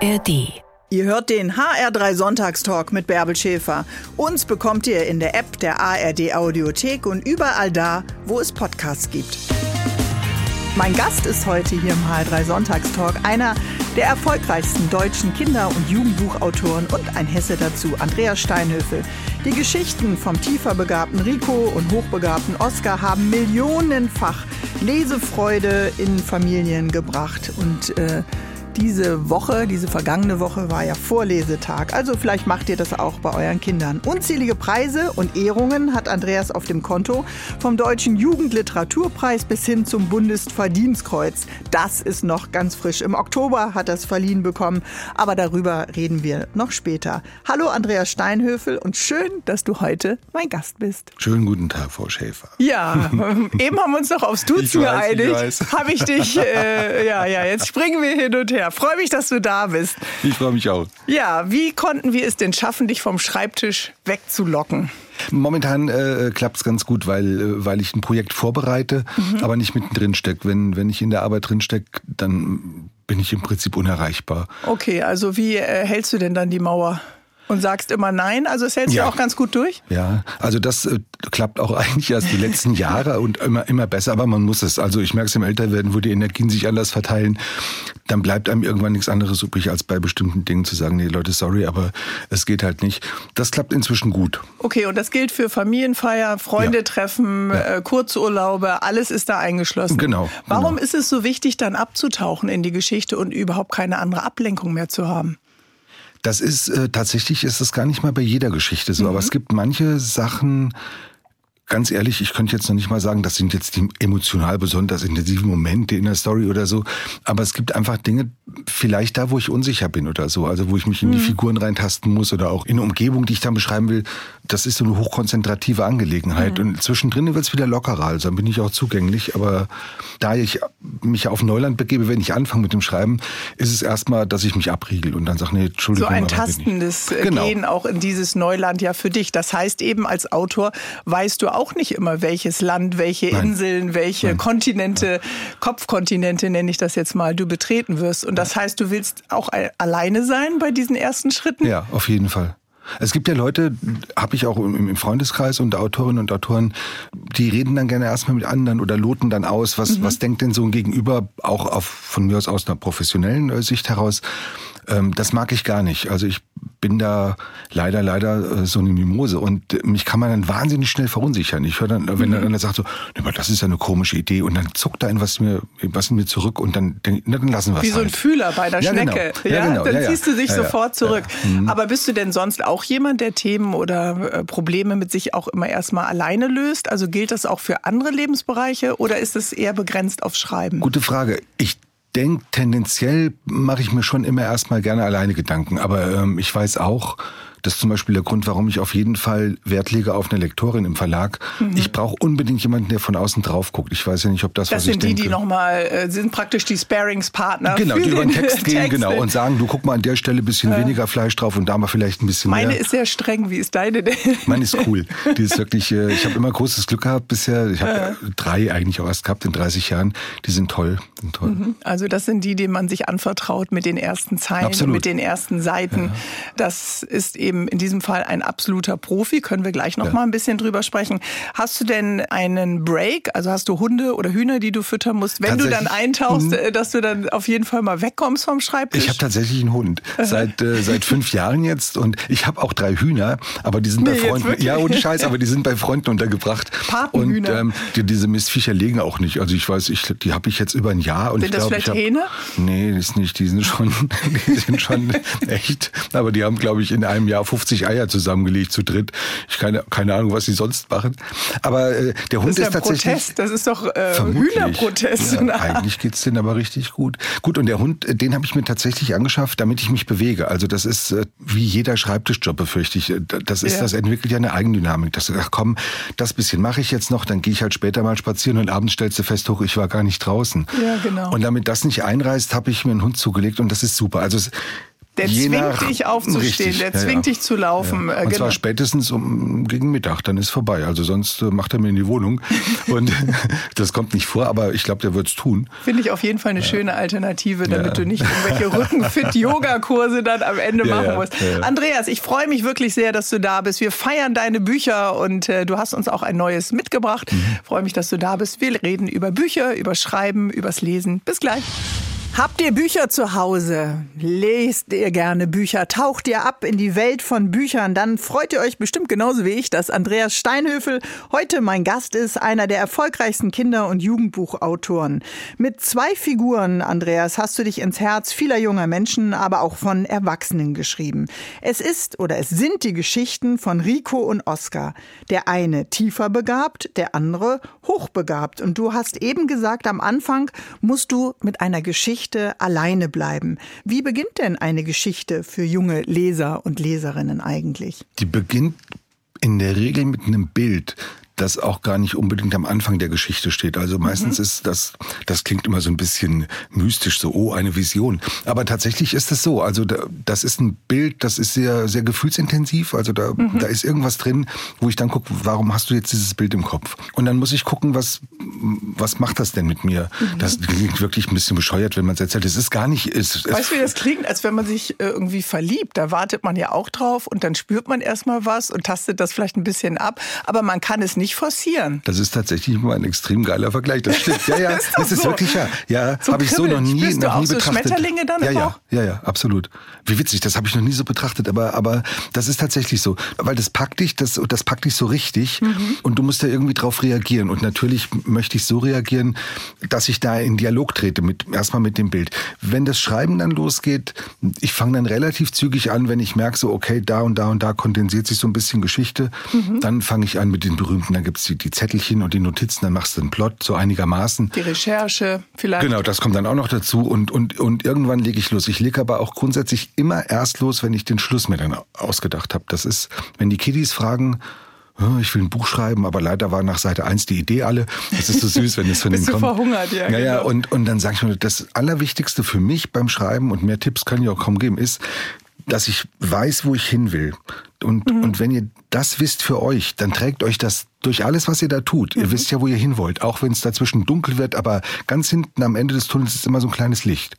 ARD. Ihr hört den HR3 Sonntagstalk mit Bärbel Schäfer. Uns bekommt ihr in der App der ARD Audiothek und überall da, wo es Podcasts gibt. Mein Gast ist heute hier im HR3 Sonntagstalk einer der erfolgreichsten deutschen Kinder- und Jugendbuchautoren und ein Hesse dazu, Andreas Steinhöfel. Die Geschichten vom tiefer begabten Rico und hochbegabten Oskar haben millionenfach Lesefreude in Familien gebracht und diese vergangene Woche war ja Vorlesetag. Also vielleicht macht ihr das auch bei euren Kindern. Unzählige Preise und Ehrungen hat Andreas auf dem Konto. Vom Deutschen Jugendliteraturpreis bis hin zum Bundesverdienstkreuz. Das ist noch ganz frisch. Im Oktober hat er es verliehen bekommen. Aber darüber reden wir noch später. Hallo Andreas Steinhöfel und schön, dass du heute mein Gast bist. Schönen guten Tag, Frau Schäfer. Ja, eben haben wir uns noch aufs Duzen geeinigt. Habe ich dich, jetzt springen wir hin und her. Freue mich, dass du da bist. Ich freue mich auch. Ja, wie konnten wir es denn schaffen, dich vom Schreibtisch wegzulocken? Momentan klappt es ganz gut, weil ich ein Projekt vorbereite, aber nicht mittendrin stecke. Wenn ich in der Arbeit drin stecke, dann bin ich im Prinzip unerreichbar. Okay, also wie hältst du denn dann die Mauer? Und sagst immer nein? Also es hält sich auch ganz gut durch? Ja, also das klappt auch eigentlich erst die letzten Jahre und immer besser, aber man muss es. Also ich merke es im Älterwerden, wo die Energien sich anders verteilen, dann bleibt einem irgendwann nichts anderes übrig, als bei bestimmten Dingen zu sagen, nee Leute, sorry, aber es geht halt nicht. Das klappt inzwischen gut. Okay, und das gilt für Familienfeier, Freundetreffen, Kurzurlaube, alles ist da eingeschlossen. Genau. Warum ist es so wichtig, dann abzutauchen in die Geschichte und überhaupt keine andere Ablenkung mehr zu haben? Das ist, tatsächlich ist das gar nicht mal bei jeder Geschichte so, aber es gibt manche Sachen, ganz ehrlich, ich könnte jetzt noch nicht mal sagen, das sind jetzt die emotional besonders intensiven Momente in der Story oder so, aber es gibt einfach Dinge, vielleicht da, wo ich unsicher bin oder so, also wo ich mich in die Figuren reintasten muss oder auch in eine Umgebung, die ich dann beschreiben will, das ist so eine hochkonzentrative Angelegenheit und zwischendrin wird es wieder lockerer, also dann bin ich auch zugänglich, aber da ich mich auf Neuland begebe, wenn ich anfange mit dem Schreiben, ist es erstmal, dass ich mich abriegel und dann sage, nee, Entschuldigung. So ein tastendes Gehen auch in dieses Neuland ja für dich. Das heißt eben, als Autor weißt du auch nicht immer, welches Land, welche Inseln, welche Kontinente, Kopfkontinente nenne ich das jetzt mal, du betreten wirst. Und das heißt, du willst auch alleine sein bei diesen ersten Schritten? Ja, auf jeden Fall. Es gibt ja Leute, habe ich auch im Freundeskreis unter Autorinnen und Autoren, die reden dann gerne erstmal mit anderen oder loten dann aus, was denkt denn so ein Gegenüber, auch von mir aus einer professionellen Sicht heraus. Das mag ich gar nicht. Also ich bin da leider so eine Mimose und mich kann man dann wahnsinnig schnell verunsichern. Ich höre dann, wenn dann einer sagt so, das ist ja eine komische Idee und dann zuckt da was in mir zurück und dann lassen wir es. Wie so ein Fühler bei einer Schnecke. Genau. Dann ziehst du dich sofort zurück. Ja. Aber bist du denn sonst auch jemand, der Themen oder Probleme mit sich auch immer erstmal alleine löst? Also gilt das auch für andere Lebensbereiche oder ist es eher begrenzt aufs Schreiben? Gute Frage. Ich denke, tendenziell mache ich mir schon immer erstmal gerne alleine Gedanken. Aber ich weiß auch, das ist zum Beispiel der Grund, warum ich auf jeden Fall Wert lege auf eine Lektorin im Verlag. Ich brauche unbedingt jemanden, der von außen drauf guckt. Ich weiß ja nicht, ob was ich denke. Das sind die nochmal, sind praktisch die Sparingspartner. Genau, die über den Text gehen, genau, und sagen, du guck mal an der Stelle ein bisschen weniger Fleisch drauf und da mal vielleicht ein bisschen mehr. Meine ist sehr streng, wie ist deine denn? Meine ist cool. Die ist wirklich, ich habe immer großes Glück gehabt bisher. Ich habe 3 eigentlich auch erst gehabt in 30 Jahren. Die sind toll. Also das sind die, denen man sich anvertraut mit den ersten Zeilen, Absolut. Mit den ersten Seiten. Ja. Das ist eben in diesem Fall ein absoluter Profi, können wir gleich noch mal ein bisschen drüber sprechen. Hast du denn einen Break, also hast du Hunde oder Hühner, die du füttern musst, wenn du dann eintauchst, dass du dann auf jeden Fall mal wegkommst vom Schreibtisch? Ich habe tatsächlich einen Hund, seit 5 Jahren jetzt und ich habe auch 3 Hühner, aber die sind bei Freunden, ja ohne Scheiß, aber die sind bei Freunden untergebracht. Patenhühner. Und diese Mistviecher legen auch nicht, also ich weiß, die habe ich jetzt über ein Jahr. Und sind das vielleicht Hähne? Nee, das nicht, die sind schon echt, aber die haben, glaube ich, in einem Jahr 50 Eier zusammengelegt zu dritt. Ich keine Ahnung, was sie sonst machen. Aber der Hund ist tatsächlich... Protest. Das ist doch Hühnerprotest. Ja, eigentlich geht's denen aber richtig gut. Gut, und der Hund, den habe ich mir tatsächlich angeschafft, damit ich mich bewege. Also das ist wie jeder Schreibtischjob, befürchte ich. Das entwickelt ja eine Eigendynamik. Das bisschen mache ich jetzt noch, dann gehe ich halt später mal spazieren und abends stellst du fest, ich war gar nicht draußen. Ja, genau. Und damit das nicht einreißt, habe ich mir einen Hund zugelegt und das ist super. Also Der zwingt dich aufzustehen, richtig, der zwingt dich zu laufen. Ja. Und zwar spätestens gegen Mittag, dann ist vorbei. Also sonst macht er mir in die Wohnung. Und das kommt nicht vor, aber ich glaube, der wird es tun. Finde ich auf jeden Fall eine schöne Alternative, damit du nicht irgendwelche Rückenfit-Yoga-Kurse dann am Ende machen musst. Ja. Andreas, ich freue mich wirklich sehr, dass du da bist. Wir feiern deine Bücher und du hast uns auch ein neues mitgebracht. Freue mich, dass du da bist. Wir reden über Bücher, über Schreiben, übers Lesen. Bis gleich. Habt ihr Bücher zu Hause? Lest ihr gerne Bücher? Taucht ihr ab in die Welt von Büchern? Dann freut ihr euch bestimmt genauso wie ich, dass Andreas Steinhöfel heute mein Gast ist, einer der erfolgreichsten Kinder- und Jugendbuchautoren. Mit 2 Figuren, Andreas, hast du dich ins Herz vieler junger Menschen, aber auch von Erwachsenen geschrieben. Es sind die Geschichten von Rico und Oskar. Der eine tiefer begabt, der andere hochbegabt. Und du hast eben gesagt, am Anfang musst du mit einer Geschichte alleine bleiben. Wie beginnt denn eine Geschichte für junge Leser und Leserinnen eigentlich? Die beginnt in der Regel mit einem Bild, das auch gar nicht unbedingt am Anfang der Geschichte steht. Also meistens ist das klingt immer so ein bisschen mystisch, so, eine Vision. Aber tatsächlich ist es so. Also das ist ein Bild, das ist sehr, sehr gefühlsintensiv. Also da ist irgendwas drin, wo ich dann gucke, warum hast du jetzt dieses Bild im Kopf? Und dann muss ich gucken, was macht das denn mit mir? Das klingt wirklich ein bisschen bescheuert, wenn man es erzählt. Es ist gar nicht... Weißt du, wie das klingt? Als wenn man sich irgendwie verliebt. Da wartet man ja auch drauf und dann spürt man erstmal was und tastet das vielleicht ein bisschen ab. Aber man kann es nicht forcieren. Das ist tatsächlich mal ein extrem geiler Vergleich. Das stimmt. Ja, das ist wirklich wahr. Ja, so habe ich so noch nie betrachtet. So Schmetterlinge dann auch? Ja, absolut. Wie witzig, das habe ich noch nie so betrachtet, aber das ist tatsächlich so, weil das packt dich so richtig und du musst da irgendwie drauf reagieren und natürlich möchte ich so reagieren, dass ich da in Dialog trete erstmal mit dem Bild. Wenn das Schreiben dann losgeht, ich fange dann relativ zügig an, wenn ich merke so, okay, da und da kondensiert sich so ein bisschen Geschichte, dann fange ich an mit den berühmten, dann gibt's die Zettelchen und die Notizen, dann machst du einen Plot, so einigermaßen. Die Recherche vielleicht. Genau, das kommt dann auch noch dazu und irgendwann lege ich los. Ich lege aber auch grundsätzlich immer erst los, wenn ich den Schluss mir dann ausgedacht habe. Das ist, wenn die Kiddies fragen, ich will ein Buch schreiben, aber leider war nach Seite 1 die Idee alle. Das ist so süß, wenn es von denen kommt. Bist du verhungert, ja. Ja, genau. Und dann sage ich mir, das Allerwichtigste für mich beim Schreiben, und mehr Tipps kann ich auch kaum geben, ist, dass ich weiß, wo ich hin will. Und wenn ihr das wisst für euch, dann trägt euch das durch alles, was ihr da tut. Ihr wisst ja, wo ihr hin wollt, auch wenn es dazwischen dunkel wird, aber ganz hinten am Ende des Tunnels ist immer so ein kleines Licht.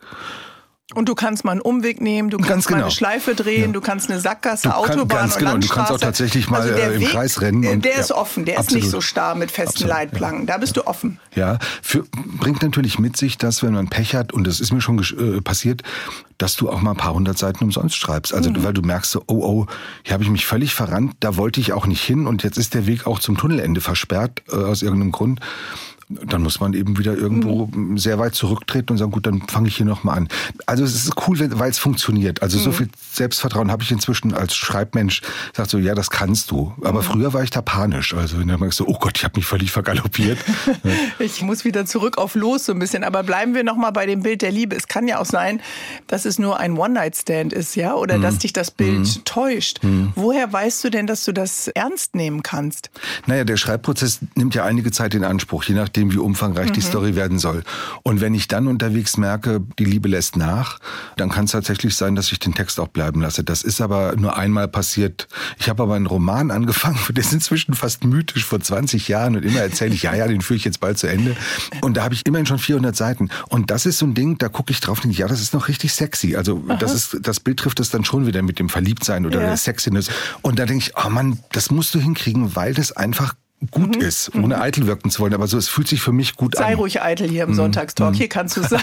Und du kannst mal einen Umweg nehmen, du kannst mal eine Schleife drehen, du kannst eine Sackgasse, Autobahn und Landstraße. Du kannst auch tatsächlich mal im Kreis rennen. Und, der ist offen, der ist nicht so starr mit festen Leitplanken. Da bist du offen. Ja, bringt natürlich mit sich, dass wenn man Pech hat, und das ist mir schon passiert, dass du auch mal ein paar 100 Seiten umsonst schreibst. Also weil du merkst so, hier habe ich mich völlig verrannt, da wollte ich auch nicht hin und jetzt ist der Weg auch zum Tunnelende versperrt aus irgendeinem Grund. Dann muss man eben wieder irgendwo sehr weit zurücktreten und sagen, gut, dann fange ich hier nochmal an. Also es ist cool, weil es funktioniert. Also so viel Selbstvertrauen habe ich inzwischen als Schreibmensch. Sagt so, ja, das kannst du. Aber früher war ich da panisch. Also wenn du merkst so, oh Gott, ich habe mich völlig vergaloppiert. Ich muss wieder zurück auf Los so ein bisschen. Aber bleiben wir nochmal bei dem Bild der Liebe. Es kann ja auch sein, dass es nur ein One-Night-Stand ist, ja? Oder dass dich das Bild täuscht. Woher weißt du denn, dass du das ernst nehmen kannst? Naja, der Schreibprozess nimmt ja einige Zeit in Anspruch, je nachdem, wie umfangreich die Story werden soll. Und wenn ich dann unterwegs merke, die Liebe lässt nach, dann kann es tatsächlich sein, dass ich den Text auch bleiben lasse. Das ist aber nur einmal passiert. Ich habe aber einen Roman angefangen, der ist inzwischen fast mythisch, vor 20 Jahren, und immer erzähle ich, ja, den führe ich jetzt bald zu Ende. Und da habe ich immerhin schon 400 Seiten. Und das ist so ein Ding, da gucke ich drauf und denke, ja, das ist noch richtig sexy. Also das Bild trifft es dann schon wieder mit dem Verliebtsein oder der Sexiness. Und da denke ich, oh Mann, das musst du hinkriegen, weil das einfach gut ist, ohne eitel wirken zu wollen. Aber so, es fühlt sich für mich gut an. Sei ruhig eitel hier im Sonntagstalk, hier kannst du sein.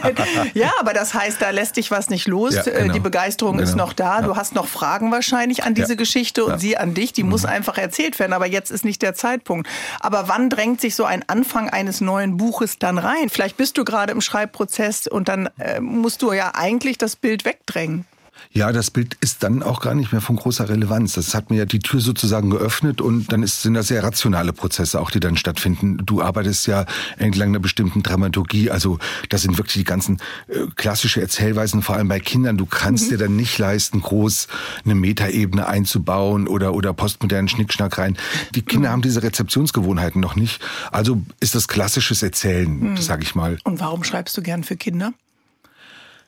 Ja, aber das heißt, da lässt dich was nicht los. Ja, genau. Die Begeisterung ist noch da. Du hast noch Fragen wahrscheinlich an diese Geschichte und sie an dich. Die muss einfach erzählt werden, aber jetzt ist nicht der Zeitpunkt. Aber wann drängt sich so ein Anfang eines neuen Buches dann rein? Vielleicht bist du gerade im Schreibprozess und dann musst du ja eigentlich das Bild wegdrängen. Ja, das Bild ist dann auch gar nicht mehr von großer Relevanz. Das hat mir ja die Tür sozusagen geöffnet und dann sind das sehr rationale Prozesse auch, die dann stattfinden. Du arbeitest ja entlang einer bestimmten Dramaturgie, also das sind wirklich die ganzen klassische Erzählweisen, vor allem bei Kindern. Du kannst dir dann nicht leisten, groß eine Metaebene einzubauen oder postmodernen Schnickschnack rein. Die Kinder haben diese Rezeptionsgewohnheiten noch nicht. Also ist das klassisches Erzählen, sag ich mal. Und warum schreibst du gern für Kinder?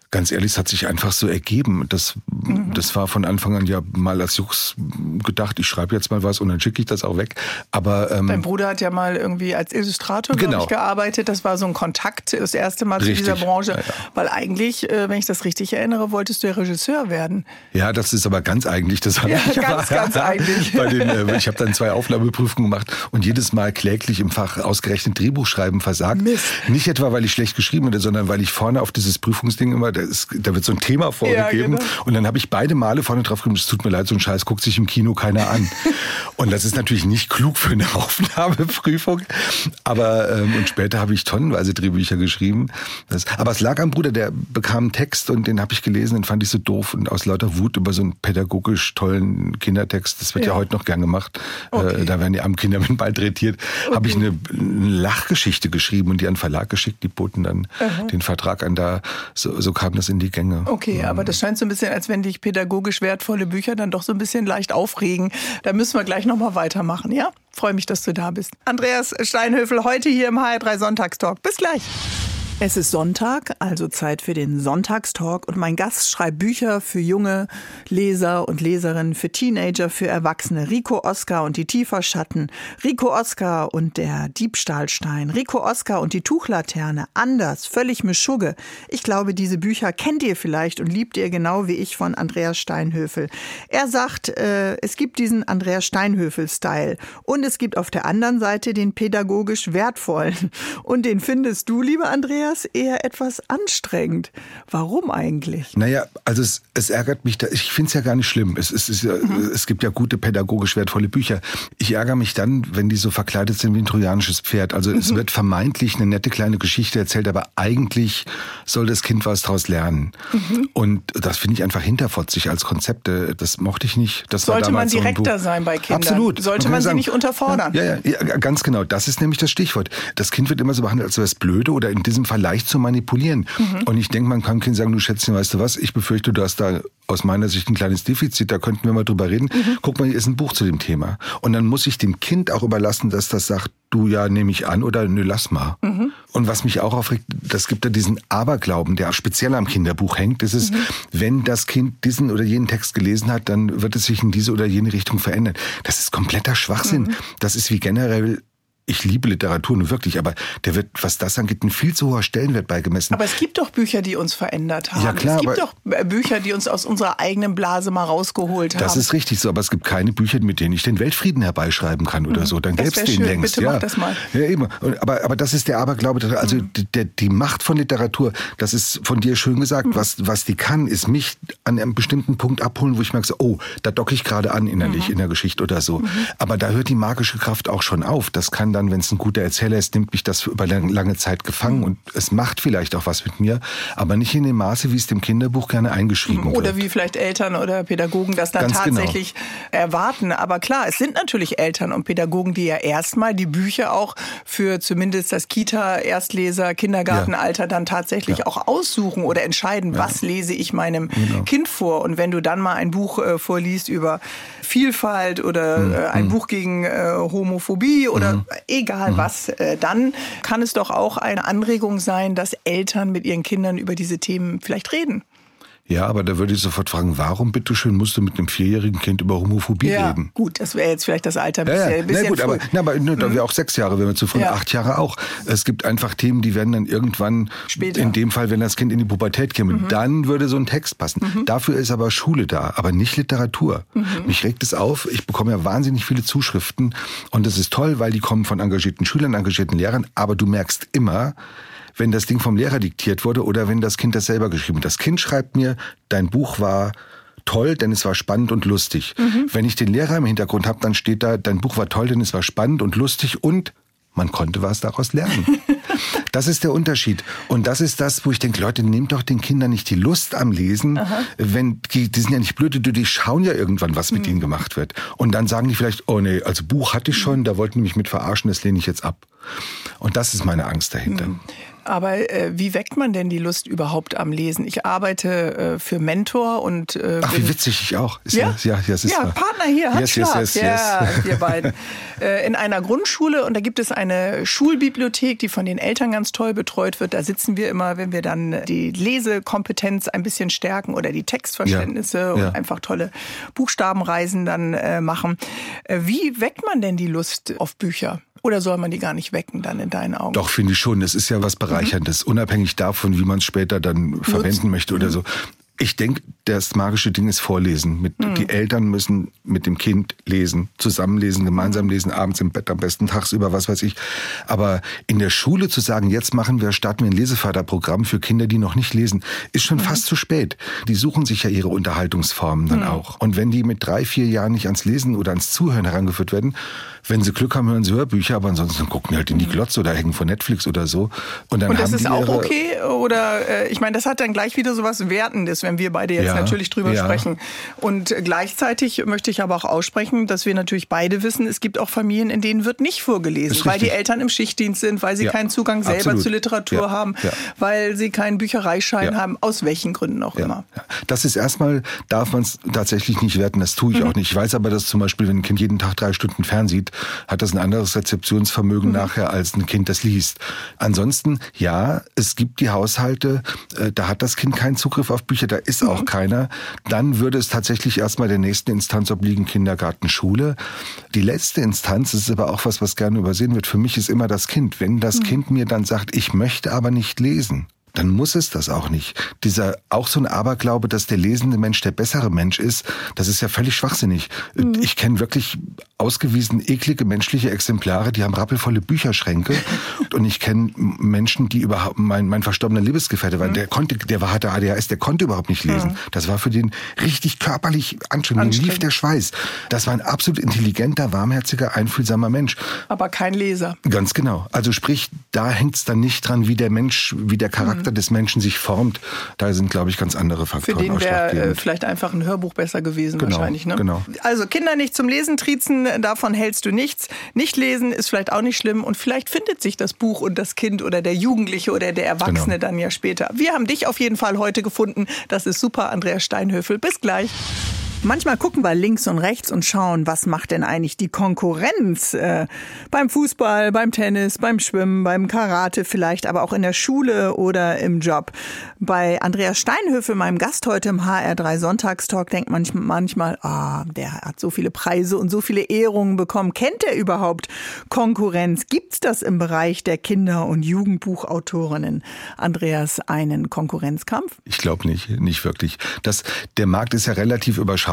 Ganz ehrlich, es hat sich einfach so ergeben. Das war von Anfang an ja mal als Jux gedacht, ich schreibe jetzt mal was und dann schicke ich das auch weg. Aber dein Bruder hat ja mal irgendwie als Illustrator, glaube ich, gearbeitet. Das war so ein Kontakt das erste Mal zu dieser Branche. Ja. Weil eigentlich, wenn ich das richtig erinnere, wolltest du ja Regisseur werden. Ja, das ist aber ganz eigentlich. Das war ganz eigentlich. Ich habe dann 2 Aufnahmeprüfungen gemacht und jedes Mal kläglich im Fach ausgerechnet Drehbuchschreiben versagt. Mist. Nicht etwa, weil ich schlecht geschrieben hätte, sondern weil ich vorne auf dieses Prüfungsding immer, da wird so ein Thema vorgegeben. Ja, genau. Und dann habe ich beide Male vorne drauf geschrieben, es tut mir leid, so ein Scheiß guckt sich im Kino keiner an. Und das ist natürlich nicht klug für eine Aufnahmeprüfung. Aber und später habe ich tonnenweise Drehbücher geschrieben. Aber es lag am Bruder, der bekam einen Text und den habe ich gelesen, den fand ich so doof. Und aus lauter Wut über so einen pädagogisch tollen Kindertext, das wird ja heute noch gern gemacht, da werden die armen Kinder mit bald irritiert, habe ich eine Lachgeschichte geschrieben und die an den Verlag geschickt. Die boten dann den Vertrag an. So kam das in die Gänge. Okay, aber das scheint so ein bisschen, als wenn dich pädagogisch wertvolle Bücher dann doch so ein bisschen leicht aufregen. Da müssen wir gleich nochmal weitermachen, ja? Freue mich, dass du da bist. Andreas Steinhöfel, heute hier im HR3 Sonntagstalk. Bis gleich. Es ist Sonntag, also Zeit für den Sonntagstalk und mein Gast schreibt Bücher für junge Leser und Leserinnen, für Teenager, für Erwachsene. Rico Oscar und die Tieferschatten, Rico Oscar und der Diebstahlstein, Rico Oscar und die Tuchlaterne, Anders, völlig Mischugge. Ich glaube, diese Bücher kennt ihr vielleicht und liebt ihr genau wie ich von Andreas Steinhöfel. Er sagt, es gibt diesen Andreas Steinhöfel-Style und es gibt auf der anderen Seite den pädagogisch wertvollen und den findest du, lieber Andreas, eher etwas anstrengend. Warum eigentlich? Naja, also es ärgert mich, ich finde es ja gar nicht schlimm. Es gibt ja gute pädagogisch wertvolle Bücher. Ich ärgere mich dann, wenn die so verkleidet sind wie ein trojanisches Pferd. Also es wird vermeintlich eine nette kleine Geschichte erzählt, aber eigentlich soll das Kind was daraus lernen. Und das finde ich einfach hinterfotzig als Konzept. Das mochte ich nicht. Das sollte man direkter sein bei Kindern? Absolut. Sollte man sie nicht unterfordern? Ja, ganz genau. Das ist nämlich das Stichwort. Das Kind wird immer so behandelt, als wäre es blöde oder in diesem Fall leicht zu manipulieren. Und ich denke, man kann Kind sagen, du Schätzchen, weißt du was, ich befürchte, du hast da aus meiner Sicht ein kleines Defizit, da könnten wir mal drüber reden. Guck mal, hier ist ein Buch zu dem Thema. Und dann muss ich dem Kind auch überlassen, dass das sagt, du ja, nehme ich an oder nö, lass mal. Und was mich auch aufregt, das gibt ja diesen Aberglauben, der speziell am Kinderbuch hängt. Das ist, wenn das Kind diesen oder jenen Text gelesen hat, dann wird es sich in diese oder jene Richtung verändern. Das ist kompletter Schwachsinn. Das ist wie generell, ich liebe Literatur nun wirklich, aber der wird, was das angeht, ein viel zu hoher Stellenwert beigemessen. Aber es gibt doch Bücher, die uns verändert haben. Ja, klar, es gibt doch Bücher, die uns aus unserer eigenen Blase mal rausgeholt haben. Das ist richtig so, aber es gibt keine Bücher, mit denen ich den Weltfrieden herbeischreiben kann oder so. Dann gäbe es den längst. Bitte mach das mal. Ja, eben. Aber das ist der Aberglaube. Also die Macht von Literatur, das ist von dir schön gesagt. Was die kann, ist mich an einem bestimmten Punkt abholen, wo ich merke, oh, da docke ich gerade an innerlich in der Geschichte oder so. Aber da hört die magische Kraft auch schon auf. Das kann dann, wenn es ein guter Erzähler ist, nimmt mich das über lange Zeit gefangen und es macht vielleicht auch was mit mir, aber nicht in dem Maße, wie es dem Kinderbuch gerne eingeschrieben wird. Oder wie vielleicht Eltern oder Pädagogen das dann Ganz tatsächlich erwarten. Aber klar, es sind natürlich Eltern und Pädagogen, die ja erstmal die Bücher auch für zumindest das Kita-Erstleser, Kindergartenalter dann tatsächlich auch aussuchen oder entscheiden, was lese ich meinem Kind vor. Und wenn du dann mal ein Buch vorliest über Vielfalt oder ein Buch gegen Homophobie oder egal was, dann kann es doch auch eine Anregung sein, dass Eltern mit ihren Kindern über diese Themen vielleicht reden. Ja, aber da würde ich sofort fragen, warum bitteschön musst du mit einem 4-jährigen Kind über Homophobie reden? Gut, das wäre jetzt vielleicht das Alter ein bisschen gut, früh. aber da wäre auch 6 Jahre, wenn wir zu früh, 8 Jahre auch. Es gibt einfach Themen, die werden dann irgendwann, später. In dem Fall, wenn das Kind in die Pubertät käme, dann würde so ein Text passen. Dafür ist aber Schule da, aber nicht Literatur. Mich regt es auf, ich bekomme ja wahnsinnig viele Zuschriften und das ist toll, weil die kommen von engagierten Schülern, engagierten Lehrern, aber du merkst immer, wenn das Ding vom Lehrer diktiert wurde oder wenn das Kind das selber geschrieben hat. Das Kind schreibt mir, dein Buch war toll, denn es war spannend und lustig. Wenn ich den Lehrer im Hintergrund habe, dann steht da, dein Buch war toll, denn es war spannend und lustig und man konnte was daraus lernen. Das ist der Unterschied. Und das ist das, wo ich denke, Leute, nehmt doch den Kindern nicht die Lust am Lesen. Wenn die sind ja nicht blöde, die schauen ja irgendwann, was mit ihnen gemacht wird. Und dann sagen die vielleicht, oh nee, also Buch hatte ich schon, da wollten die mich mit verarschen, das lehne ich jetzt ab. Und das ist meine Angst dahinter. Aber wie weckt man denn die Lust überhaupt am Lesen? Ich arbeite für Mentor und ach, wie witzig, ich auch. Ja, Partner hier, Hans Schwarz. Ja, wir beiden. In einer Grundschule, und da gibt es eine Schulbibliothek, die von den Eltern ganz toll betreut wird. Da sitzen wir immer, wenn wir dann die Lesekompetenz ein bisschen stärken oder die Textverständnisse und einfach tolle Buchstabenreisen dann machen. Wie weckt man denn die Lust auf Bücher? Oder soll man die gar nicht wecken dann in deinen Augen? Doch, finde ich schon. Das ist ja was Bereicherndes, unabhängig davon, wie man es später dann verwenden möchte oder so. Ich denke, das magische Ding ist Vorlesen. Die Eltern müssen mit dem Kind lesen, zusammenlesen, gemeinsam lesen, abends im Bett, am besten tagsüber, was weiß ich. Aber in der Schule zu sagen, jetzt starten wir ein Leseförderprogramm für Kinder, die noch nicht lesen, ist schon fast zu spät. Die suchen sich ja ihre Unterhaltungsformen dann auch. Und wenn die mit 3, 4 Jahren nicht ans Lesen oder ans Zuhören herangeführt werden, wenn sie Glück haben, hören sie Hörbücher, aber ansonsten gucken die halt in die Glotze oder hängen vor Netflix oder so. Und das ist auch okay? Oder ich meine, das hat dann gleich wieder so was Wertendes, wenn wir beide jetzt natürlich drüber sprechen. Und gleichzeitig möchte ich aber auch aussprechen, dass wir natürlich beide wissen, es gibt auch Familien, in denen wird nicht vorgelesen, weil die Eltern im Schichtdienst sind, weil sie keinen Zugang selber zu Literatur haben, weil sie keinen Büchereischein haben, aus welchen Gründen auch immer. Ja. Das ist erstmal, darf man es tatsächlich nicht werten, das tue ich auch nicht. Ich weiß aber, dass zum Beispiel, wenn ein Kind jeden Tag 3 Stunden fernsieht, hat das ein anderes Rezeptionsvermögen nachher, als ein Kind, das liest. Ansonsten, ja, es gibt die Haushalte, da hat das Kind keinen Zugriff auf Bücher, da ist auch keiner. Dann würde es tatsächlich erstmal der nächsten Instanz obliegen, Kindergarten, Schule. Die letzte Instanz, das ist aber auch was gerne übersehen wird, für mich ist immer das Kind. Wenn das Kind mir dann sagt, ich möchte aber nicht lesen, dann muss es das auch nicht. Auch so ein Aberglaube, dass der lesende Mensch der bessere Mensch ist, das ist ja völlig schwachsinnig. Ich kenne wirklich ausgewiesen eklige menschliche Exemplare, die haben rappelvolle Bücherschränke. Und ich kenne Menschen, die überhaupt, mein verstorbener Liebesgefährte war, der hatte ADHS, der konnte überhaupt nicht lesen. Das war für den richtig körperlich anstrengend. Ihm lief der Schweiß. Das war ein absolut intelligenter, warmherziger, einfühlsamer Mensch. Aber kein Leser. Ganz genau. Also sprich, da hängt es dann nicht dran, wie der Charakter des Menschen sich formt. Da sind, glaube ich, ganz andere Faktoren. Für den wäre vielleicht einfach ein Hörbuch besser gewesen, wahrscheinlich. Ne? Genau. Also Kinder nicht zum Lesen triezen, davon hältst du nichts. Nicht lesen ist vielleicht auch nicht schlimm und vielleicht findet sich das Buch und das Kind oder der Jugendliche oder der Erwachsene dann ja später. Wir haben dich auf jeden Fall heute gefunden. Das ist super, Andreas Steinhöfel. Bis gleich. Manchmal gucken wir links und rechts und schauen, was macht denn eigentlich die Konkurrenz beim Fußball, beim Tennis, beim Schwimmen, beim Karate vielleicht, aber auch in der Schule oder im Job. Bei Andreas Steinhöfel, meinem Gast heute im HR3 Sonntagstalk, denkt man manchmal, der hat so viele Preise und so viele Ehrungen bekommen. Kennt er überhaupt Konkurrenz? Gibt's das im Bereich der Kinder- und Jugendbuchautorinnen? Andreas, einen Konkurrenzkampf? Ich glaube nicht wirklich. Der Markt ist ja relativ überschaubar.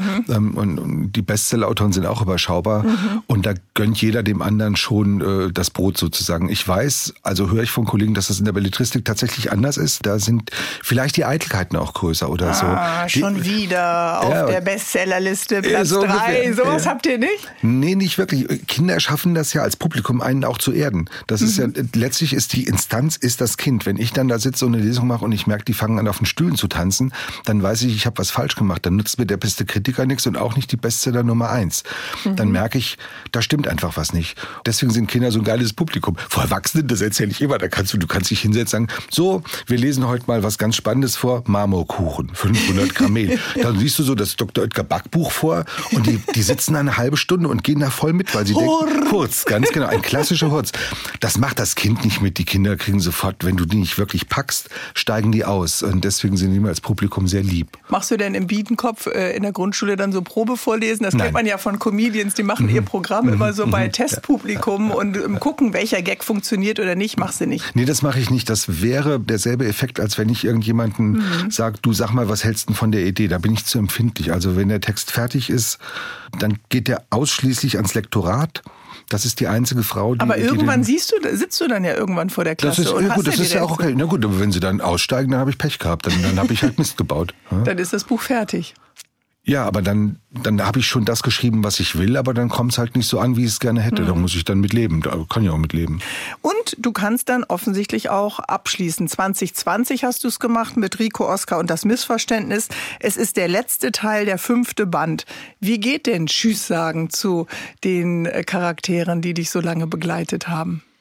Und die Bestsellerautoren sind auch überschaubar. Und da gönnt jeder dem anderen schon das Brot sozusagen. Ich weiß, also höre ich von Kollegen, dass das in der Belletristik tatsächlich anders ist. Da sind vielleicht die Eitelkeiten auch größer oder so. Schon wieder auf der Bestsellerliste Platz 3. Sowas habt ihr nicht? Nee, nicht wirklich. Kinder schaffen das ja als Publikum, einen auch zu erden. Das ist ja, letztlich ist die Instanz das Kind. Wenn ich dann da sitze und eine Lesung mache und ich merke, die fangen an auf den Stühlen zu tanzen, dann weiß ich habe was falsch gemacht. Dann nutzt mir der beste Kritiker nichts und auch nicht die Bestseller Nummer 1. Dann merke ich, da stimmt einfach was nicht. Deswegen sind Kinder so ein geiles Publikum. Vor Erwachsenen, das erzähle ich immer, du kannst dich hinsetzen und sagen, so, wir lesen heute mal was ganz Spannendes vor, Marmorkuchen, 500 Gramm Mehl. Dann siehst du so das Dr. Oetker Backbuch vor und die sitzen eine halbe Stunde und gehen da voll mit, weil sie denken, Hurz, ganz genau, ein klassischer Hurz. Das macht das Kind nicht mit. Die Kinder kriegen sofort, wenn du die nicht wirklich packst, steigen die aus. Und deswegen sind die immer als Publikum sehr lieb. Machst du denn im Biedenkopf in der Grundschule dann so Probe vorlesen? Das kennt man ja von Comedians, die machen ihr Programm immer so bei Testpublikum und gucken, welcher Gag funktioniert oder nicht. Machst du nicht? Nee, das mache ich nicht. Das wäre derselbe Effekt, als wenn ich irgendjemanden sage, du sag mal, was hältst du von der Idee? Da bin ich zu empfindlich. Also wenn der Text fertig ist, dann geht der ausschließlich ans Lektorat. Das ist die einzige Frau, die... Aber irgendwann sitzt du dann ja irgendwann vor der Klasse. Das ist ja auch okay. Na gut, aber wenn sie dann aussteigen, dann habe ich Pech gehabt. Dann habe ich halt Mist gebaut. Dann ist das Buch fertig. Ja, aber dann habe ich schon das geschrieben, was ich will, aber dann kommt es halt nicht so an, wie ich es gerne hätte. Da muss ich dann mit leben. Da kann ich auch mit leben. Und du kannst dann offensichtlich auch abschließen. 2020 hast du es gemacht mit Rico, Oskar und das Missverständnis. Es ist der letzte Teil, der 5. Band. Wie geht denn Tschüss sagen zu den Charakteren, die dich so lange begleitet haben?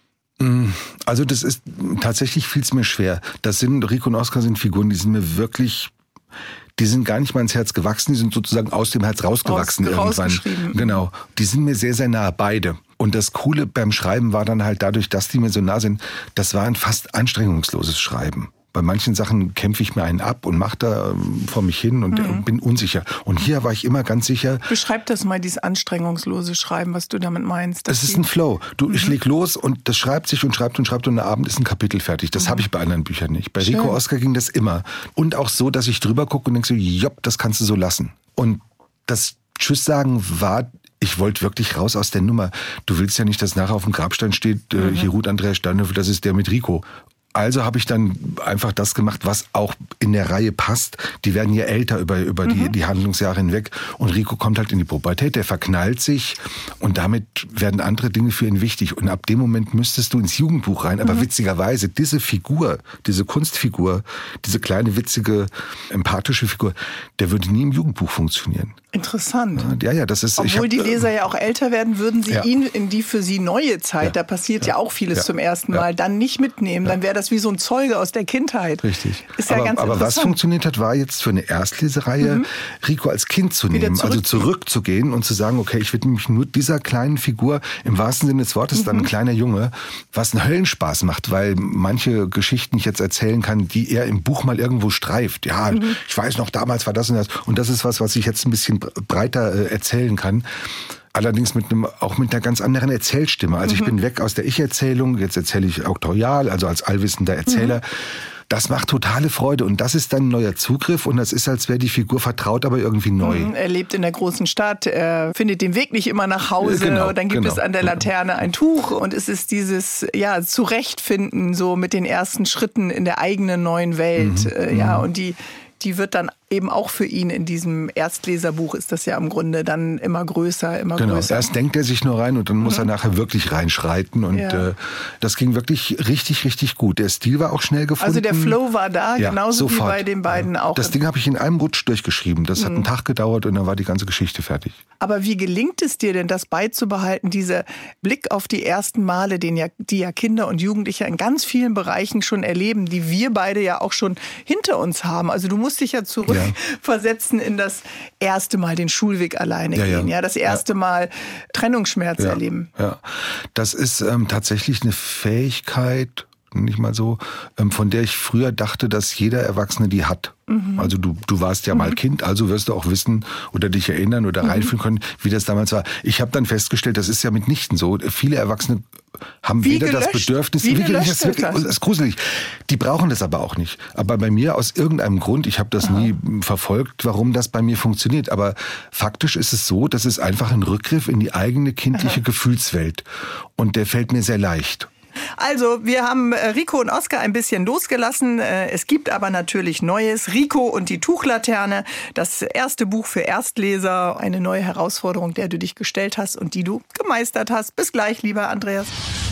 Also das ist, tatsächlich fiel es mir schwer. Rico und Oskar sind Figuren, die sind mir wirklich, die sind gar nicht mal ins Herz gewachsen, die sind sozusagen aus dem Herz rausgewachsen irgendwann. Genau. Die sind mir sehr, sehr nahe, beide. Und das Coole beim Schreiben war dann halt dadurch, dass die mir so nah sind, das war ein fast anstrengungsloses Schreiben. Bei manchen Sachen kämpfe ich mir einen ab und mache da vor mich hin und bin unsicher. Und hier war ich immer ganz sicher. Beschreib das mal, dieses anstrengungslose Schreiben, was du damit meinst. Das ist ein Flow. Ich leg los und das schreibt sich und schreibt und schreibt und am Abend ist ein Kapitel fertig. Das habe ich bei anderen Büchern nicht. Bei Rico Oskar ging das immer. Und auch so, dass ich drüber gucke und denke so, jopp, das kannst du so lassen. Und das Tschüss sagen war, ich wollte wirklich raus aus der Nummer. Du willst ja nicht, dass nachher auf dem Grabstein steht, hier ruht Andreas Steinhöfel, das ist der mit Rico. Also habe ich dann einfach das gemacht, was auch in der Reihe passt. Die werden ja älter über die Handlungsjahre hinweg. Und Rico kommt halt in die Pubertät, der verknallt sich und damit werden andere Dinge für ihn wichtig. Und ab dem Moment müsstest du ins Jugendbuch rein. Aber witzigerweise, diese Figur, diese Kunstfigur, diese kleine, witzige, empathische Figur, der würde nie im Jugendbuch funktionieren. Interessant. Ja, das ist... Obwohl die Leser ja auch älter werden, würden sie ihn in die für sie neue Zeit, da passiert ja auch vieles zum ersten Mal, dann nicht mitnehmen. Dann wäre das wie so ein Zeuge aus der Kindheit. Richtig. Ist ja ganz aber was funktioniert hat, war jetzt für eine Erstlesereihe, Rico als Kind zu nehmen, also zurückzugehen und zu sagen, okay, ich widme mich nur dieser kleinen Figur, im wahrsten Sinne des Wortes, dann ein kleiner Junge, was einen Höllenspaß macht, weil manche Geschichten ich jetzt erzählen kann, die er im Buch mal irgendwo streift. Ja, ich weiß noch, damals war das und das. Und das ist was ich jetzt ein bisschen breiter erzählen kann. Allerdings auch mit einer ganz anderen Erzählstimme. Also ich bin weg aus der Ich-Erzählung, jetzt erzähle ich auktorial, also als allwissender Erzähler. Das macht totale Freude und das ist dann ein neuer Zugriff und das ist, als wäre die Figur vertraut, aber irgendwie neu. Er lebt in der großen Stadt, er findet den Weg nicht immer nach Hause und dann gibt es an der Laterne ein Tuch und es ist dieses Zurechtfinden so mit den ersten Schritten in der eigenen neuen Welt. Und die wird dann eben auch für ihn in diesem Erstleserbuch ist das ja im Grunde dann immer größer, größer. Erst denkt er sich nur rein und dann muss er nachher wirklich reinschreiten und das ging wirklich richtig, richtig gut. Der Stil war auch schnell gefunden. Also der Flow war da, genauso sofort. Wie bei den beiden auch. Das Ding habe ich in einem Rutsch durchgeschrieben. Das hat einen Tag gedauert und dann war die ganze Geschichte fertig. Aber wie gelingt es dir denn, das beizubehalten, dieser Blick auf die ersten Male, die ja Kinder und Jugendliche in ganz vielen Bereichen schon erleben, die wir beide ja auch schon hinter uns haben. Also du musst dich ja zurückversetzen in das erste Mal den Schulweg alleine gehen, das erste Mal Trennungsschmerz erleben. Ja, das ist tatsächlich eine Fähigkeit, nicht mal so, von der ich früher dachte, dass jeder Erwachsene die hat. Also du warst ja mal Kind, also wirst du auch wissen oder dich erinnern oder reinfühlen können, wie das damals war. Ich habe dann festgestellt, das ist ja mitnichten so. Viele Erwachsene haben weder das Bedürfnis, das ist gruselig. Die brauchen das aber auch nicht. Aber bei mir aus irgendeinem Grund, ich habe das nie verfolgt, warum das bei mir funktioniert. Aber faktisch ist es so, dass es einfach ein Rückgriff in die eigene kindliche Gefühlswelt. Und der fällt mir sehr leicht. Also, wir haben Rico und Oskar ein bisschen losgelassen. Es gibt aber natürlich Neues. Rico und die Tuchlaterne, das erste Buch für Erstleser. Eine neue Herausforderung, der du dich gestellt hast und die du gemeistert hast. Bis gleich, lieber Andreas.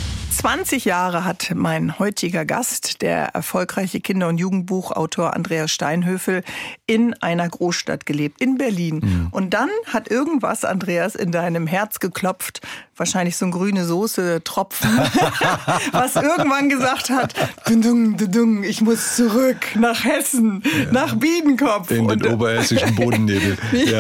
20 Jahre hat mein heutiger Gast, der erfolgreiche Kinder- und Jugendbuchautor Andreas Steinhöfel, in einer Großstadt gelebt, in Berlin. Und dann hat irgendwas, Andreas, in deinem Herz geklopft, wahrscheinlich so ein grüne Soße-Tropfen, was irgendwann gesagt hat, ich muss zurück nach Hessen, nach Biedenkopf. In den oberhessischen Bodennebel.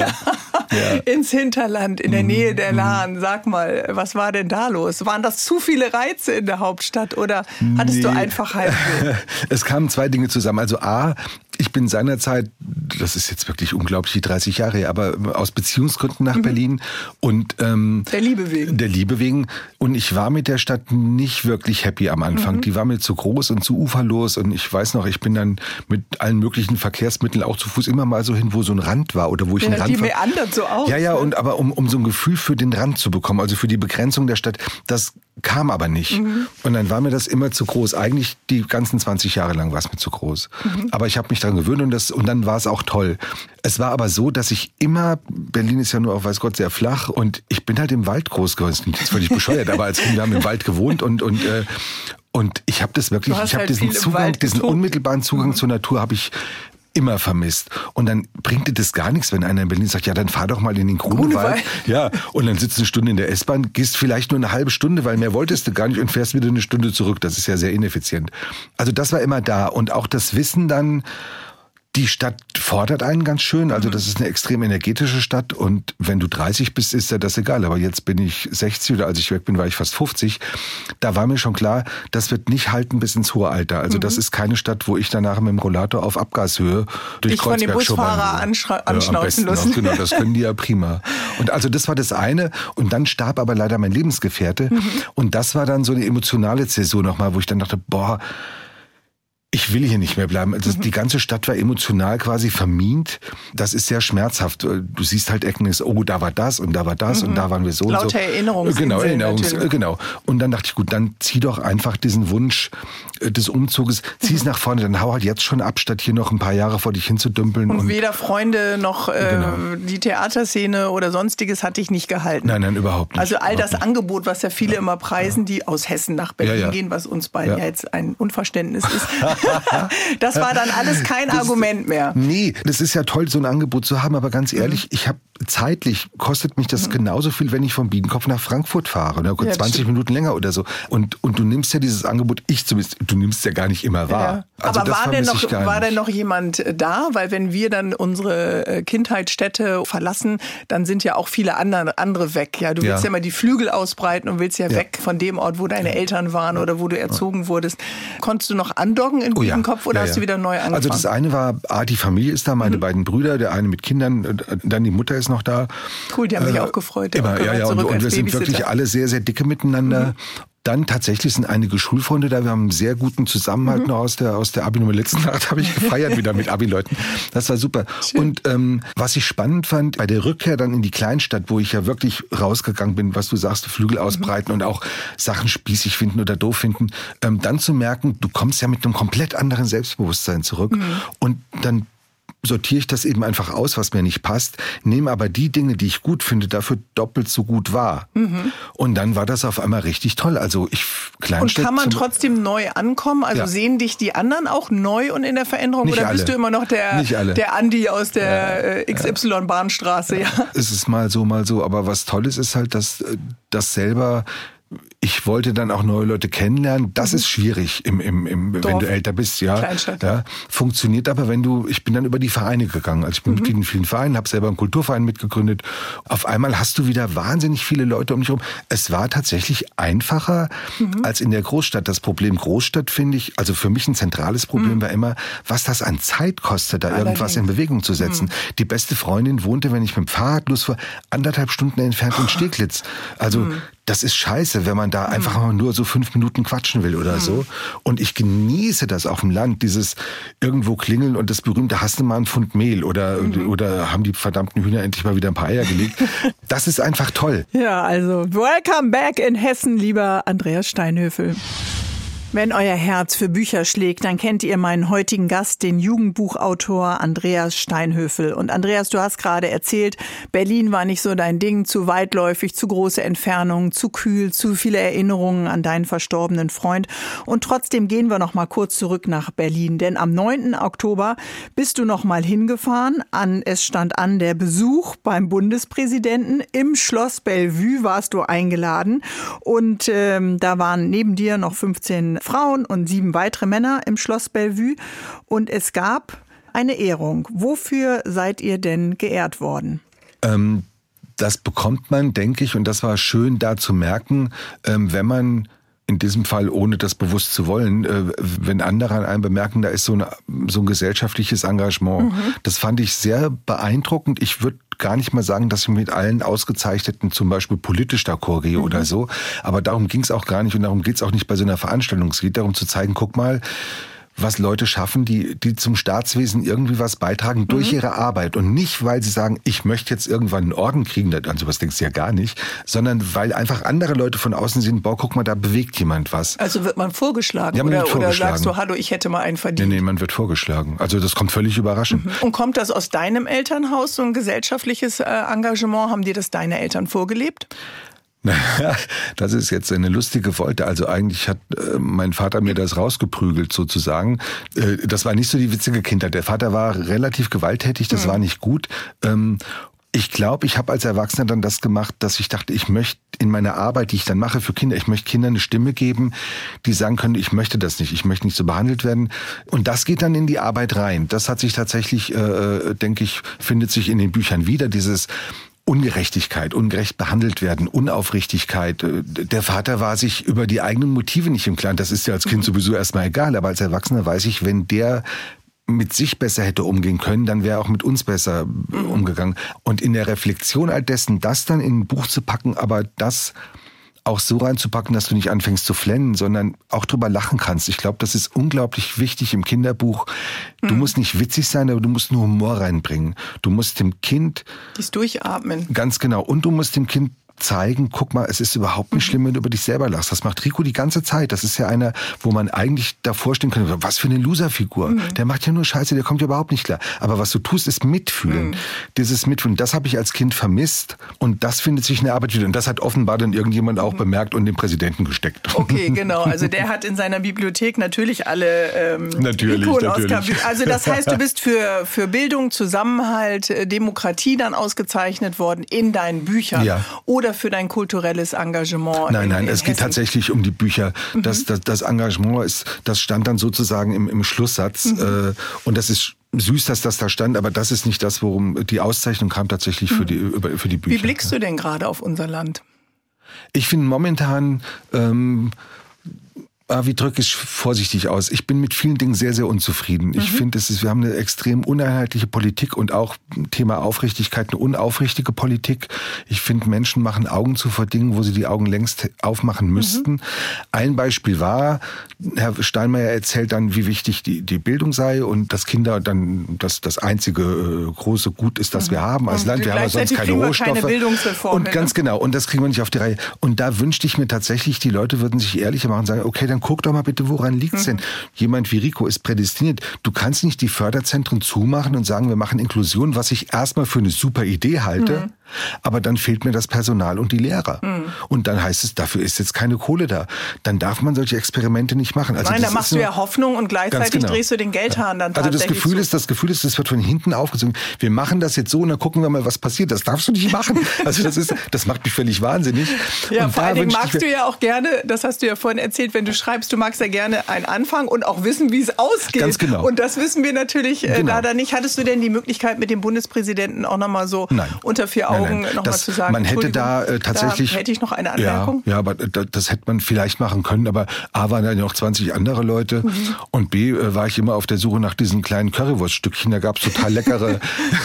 Ins Hinterland, in der Nähe der Lahn. Sag mal, was war denn da los? Waren das zu viele Reize in der Hauptstadt oder hattest du einfach Heimweh? Es kamen zwei Dinge zusammen. Also A, ich bin seinerzeit, das ist jetzt wirklich unglaublich, die 30 Jahre her, aber aus Beziehungsgründen nach Berlin und der Liebe wegen. Der Liebe wegen. Und ich war mit der Stadt nicht wirklich happy am Anfang. Die war mir zu groß und zu uferlos. Und ich weiß noch, ich bin dann mit allen möglichen Verkehrsmitteln auch zu Fuß immer mal so hin, wo so ein Rand war oder wo ich einen Rand. Die meandert so aus. Ja, aber um so ein Gefühl für den Rand zu bekommen, also für die Begrenzung der Stadt, das kam aber nicht. Und dann war mir das immer zu groß. Eigentlich die ganzen 20 Jahre lang war es mir zu groß. Aber ich habe mich daran gewöhnt und dann war es auch toll. Es war aber so, dass ich immer, Berlin ist ja nur auch, weiß Gott, sehr flach und ich bin halt im Wald groß geworden. Das klingt jetzt völlig bescheuert, aber als Kind, wir haben im Wald gewohnt und ich habe das wirklich, ich habe diesen unmittelbaren Zugang zur Natur habe ich immer vermisst. Und dann bringt dir das gar nichts, wenn einer in Berlin sagt, ja, dann fahr doch mal in den Grunewald. Ja, und dann sitzt eine Stunde in der S-Bahn, gehst vielleicht nur eine halbe Stunde, weil mehr wolltest du gar nicht und fährst wieder eine Stunde zurück. Das ist ja sehr ineffizient. Also das war immer da. Und auch das Wissen dann, die Stadt fordert einen ganz schön, also das ist eine extrem energetische Stadt und wenn du 30 bist, ist ja das egal, aber jetzt bin ich 60 oder als ich weg bin, war ich fast 50. Da war mir schon klar, das wird nicht halten bis ins hohe Alter. Also das ist keine Stadt, wo ich danach mit dem Rollator auf Abgashöhe durch Kreuzberg von dem Busfahrer anschnauzen lassen. Genau, das können die ja prima. Und also das war das eine und dann starb aber leider mein Lebensgefährte und das war dann so eine emotionale Zäsur nochmal, wo ich dann dachte, boah, ich will hier nicht mehr bleiben. Also die ganze Stadt war emotional quasi vermint. Das ist sehr schmerzhaft. Du siehst halt Ecken, oh, da war das und da war das und da waren wir so Lauter und so. Erinnerungsinseln. Genau. Und dann dachte ich, gut, dann zieh doch einfach diesen Wunsch des Umzuges, zieh es nach vorne, dann hau halt jetzt schon ab, statt hier noch ein paar Jahre vor dich hinzudümpeln. Und weder Freunde noch die Theaterszene oder Sonstiges hat dich nicht gehalten. Nein, überhaupt nicht. Also all das Angebot, was ja viele immer preisen, die aus Hessen nach Berlin gehen, was uns beiden ja jetzt ein Unverständnis ist. Das war dann alles kein Argument mehr. Nee, das ist ja toll, so ein Angebot zu haben, aber ganz ehrlich, ich habe zeitlich, kostet mich das genauso viel, wenn ich vom Biedenkopf nach Frankfurt fahre. Oder 20 Minuten länger oder so. Und du nimmst ja dieses Angebot, du nimmst es ja gar nicht immer wahr. Ja. Also aber war denn noch jemand da? Weil wenn wir dann unsere Kindheitsstätte verlassen, dann sind ja auch viele andere weg. Ja, du willst ja immer die Flügel ausbreiten und willst ja weg von dem Ort, wo deine Eltern waren oder wo du erzogen wurdest. Konntest du noch andocken in Biedenkopf oder hast du wieder neu angefangen? Also das eine war, die Familie ist da, meine beiden Brüder, der eine mit Kindern, dann die Mutter ist noch da. Cool, die haben sich auch gefreut. Immer, und wir sind wirklich alle sehr, sehr dicke miteinander. Dann tatsächlich sind einige Schulfreunde da. Wir haben einen sehr guten Zusammenhalt noch aus der Abi-Nummer. Letzte Nacht habe ich gefeiert wieder mit Abi-Leuten. Das war super. Schön. Und was ich spannend fand, bei der Rückkehr dann in die Kleinstadt, wo ich ja wirklich rausgegangen bin, was du sagst, Flügel ausbreiten und auch Sachen spießig finden oder doof finden, dann zu merken, du kommst ja mit einem komplett anderen Selbstbewusstsein zurück. Und dann sortiere ich das eben einfach aus, was mir nicht passt, nehme aber die Dinge, die ich gut finde, dafür doppelt so gut wahr. Und dann war das auf einmal richtig toll. Also und kann man trotzdem neu ankommen? Also sehen dich die anderen auch neu und in der Veränderung? Nicht oder alle. Bist du immer noch der Andi aus der XY-Bahnstraße? Ja. Es ist mal so, aber was Tolles ist halt, dass das selber... Ich wollte dann auch neue Leute kennenlernen. Das ist schwierig, wenn du älter bist. Ja, funktioniert aber, ich bin dann über die Vereine gegangen. Also ich bin Mitglied in vielen Vereinen, habe selber einen Kulturverein mitgegründet. Auf einmal hast du wieder wahnsinnig viele Leute um dich herum. Es war tatsächlich einfacher als in der Großstadt. Das Problem Großstadt, finde ich, also für mich ein zentrales Problem war immer, was das an Zeit kostet, da irgendwas in Bewegung zu setzen. Die beste Freundin wohnte, wenn ich mit dem Fahrrad losfuhr, 1,5 Stunden entfernt in Steglitz. Also das ist scheiße, wenn man da einfach mal nur so 5 Minuten quatschen will oder so. Und ich genieße das auf dem Land, dieses irgendwo klingeln und das berühmte, hast du mal einen Pfund Mehl oder haben die verdammten Hühner endlich mal wieder ein paar Eier gelegt. Das ist einfach toll. Ja, also welcome back in Hessen, lieber Andreas Steinhöfel. Wenn euer Herz für Bücher schlägt, dann kennt ihr meinen heutigen Gast, den Jugendbuchautor Andreas Steinhöfel. Und Andreas, du hast gerade erzählt, Berlin war nicht so dein Ding, zu weitläufig, zu große Entfernungen, zu kühl, zu viele Erinnerungen an deinen verstorbenen Freund. Und trotzdem gehen wir noch mal kurz zurück nach Berlin, denn am 9. Oktober bist du noch mal hingefahren. Es stand an der Besuch beim Bundespräsidenten. Im Schloss Bellevue warst du eingeladen und da waren neben dir noch 15 Frauen und 7 weitere Männer im Schloss Bellevue und es gab eine Ehrung. Wofür seid ihr denn geehrt worden? Das bekommt man, denke ich, und das war schön da zu merken, wenn man in diesem Fall, ohne das bewusst zu wollen, wenn andere an einem bemerken, da ist so ein gesellschaftliches Engagement. Das fand ich sehr beeindruckend. Ich würde gar nicht mal sagen, dass ich mit allen Ausgezeichneten zum Beispiel politisch d'accord gehe oder so. Aber darum ging es auch gar nicht und darum geht es auch nicht bei so einer Veranstaltung. Es geht darum zu zeigen, guck mal, was Leute schaffen, die zum Staatswesen irgendwie was beitragen durch ihre Arbeit. Und nicht, weil sie sagen, ich möchte jetzt irgendwann einen Orden kriegen, an sowas denkst du ja gar nicht, sondern weil einfach andere Leute von außen sehen, boah, guck mal, da bewegt jemand was. Also wird man vorgeschlagen, ja, oder sagst du, hallo, ich hätte mal einen verdient? Nee, man wird vorgeschlagen. Also das kommt völlig überraschend. Und kommt das aus deinem Elternhaus, so ein gesellschaftliches Engagement? Haben dir das deine Eltern vorgelebt? Naja, das ist jetzt eine lustige Wolte. Also eigentlich hat mein Vater mir das rausgeprügelt sozusagen. Das war nicht so die witzige Kindheit. Der Vater war relativ gewalttätig, das war nicht gut. Ich glaube, ich habe als Erwachsener dann das gemacht, dass ich dachte, ich möchte in meiner Arbeit, die ich dann mache für Kinder, ich möchte Kindern eine Stimme geben, die sagen können, ich möchte das nicht, ich möchte nicht so behandelt werden. Und das geht dann in die Arbeit rein. Das hat sich tatsächlich, denke ich, findet sich in den Büchern wieder, dieses Ungerechtigkeit, ungerecht behandelt werden, Unaufrichtigkeit. Der Vater war sich über die eigenen Motive nicht im Klaren. Das ist ja als Kind sowieso erstmal egal, aber als Erwachsener weiß ich, wenn der mit sich besser hätte umgehen können, dann wäre er auch mit uns besser umgegangen. Und in der Reflexion all dessen, das dann in ein Buch zu packen, aber das auch so reinzupacken, dass du nicht anfängst zu flennen, sondern auch drüber lachen kannst. Ich glaube, das ist unglaublich wichtig im Kinderbuch. Du musst nicht witzig sein, aber du musst nur Humor reinbringen. Du musst dem Kind... Dies durchatmen. Ganz genau. Und du musst dem Kind zeigen, guck mal, es ist überhaupt nicht schlimm, wenn du über dich selber lachst. Das macht Rico die ganze Zeit. Das ist ja einer, wo man eigentlich davor stehen könnte, was für eine Loserfigur. Der macht ja nur Scheiße, der kommt ja überhaupt nicht klar. Aber was du tust, ist mitfühlen. Dieses Mitfühlen, das habe ich als Kind vermisst und das findet sich in der Arbeit wieder. Und das hat offenbar dann irgendjemand auch bemerkt und dem Präsidenten gesteckt. Okay, genau. Also der hat in seiner Bibliothek natürlich alle Rico und Oscar. Also das heißt, du bist für Bildung, Zusammenhalt, Demokratie dann ausgezeichnet worden in deinen Büchern. Ja. Oder für dein kulturelles Engagement? Nein, es geht tatsächlich um die Bücher. Das Engagement das stand dann sozusagen im Schlusssatz. Und das ist süß, dass das da stand, aber das ist nicht das, worum die Auszeichnung kam tatsächlich für die Bücher. Wie blickst du denn gerade auf unser Land? Ich finde momentan... wie drücke ich vorsichtig aus? Ich bin mit vielen Dingen sehr, sehr unzufrieden. Ich finde, wir haben eine extrem uneinheitliche Politik und auch Thema Aufrichtigkeit, eine unaufrichtige Politik. Ich finde, Menschen machen Augen zu vor Dingen, wo sie die Augen längst aufmachen müssten. Ein Beispiel war, Herr Steinmeier erzählt dann, wie wichtig die Bildung sei und dass Kinder dann das einzige große Gut ist, das wir haben als Land. Wir haben ja sonst keine Rohstoffe. Keine Bildungsreform, und ganz genau. Und das kriegen wir nicht auf die Reihe. Und da wünschte ich mir tatsächlich, die Leute würden sich ehrlicher machen und sagen, okay, dann guck doch mal bitte, woran liegt's denn? Jemand wie Rico ist prädestiniert. Du kannst nicht die Förderzentren zumachen und sagen, wir machen Inklusion, was ich erstmal für eine super Idee halte. Aber dann fehlt mir das Personal und die Lehrer. Und dann heißt es, dafür ist jetzt keine Kohle da. Dann darf man solche Experimente nicht machen. Also nein, da machst du ja Hoffnung und gleichzeitig drehst du den Geldhahn dann tatsächlich. Also das Gefühl ist, das wird von hinten aufgezogen. Wir machen das jetzt so und dann gucken wir mal, was passiert. Das darfst du nicht machen. Also das macht mich völlig wahnsinnig. Ja, und vor allen Dingen magst du ja auch gerne, das hast du ja vorhin erzählt, wenn du schreibst, du magst ja gerne einen Anfang und auch wissen, wie es ausgeht. Ganz genau. Und das wissen wir natürlich leider nicht. Hattest du denn die Möglichkeit, mit dem Bundespräsidenten auch nochmal so unter vier Augen nochmal zu sagen, man hätte da tatsächlich... Da hätte ich noch eine Anmerkung. Ja, aber das hätte man vielleicht machen können, aber A, waren da noch 20 andere Leute und B, war ich immer auf der Suche nach diesen kleinen Currywurststückchen, da gab es total leckere...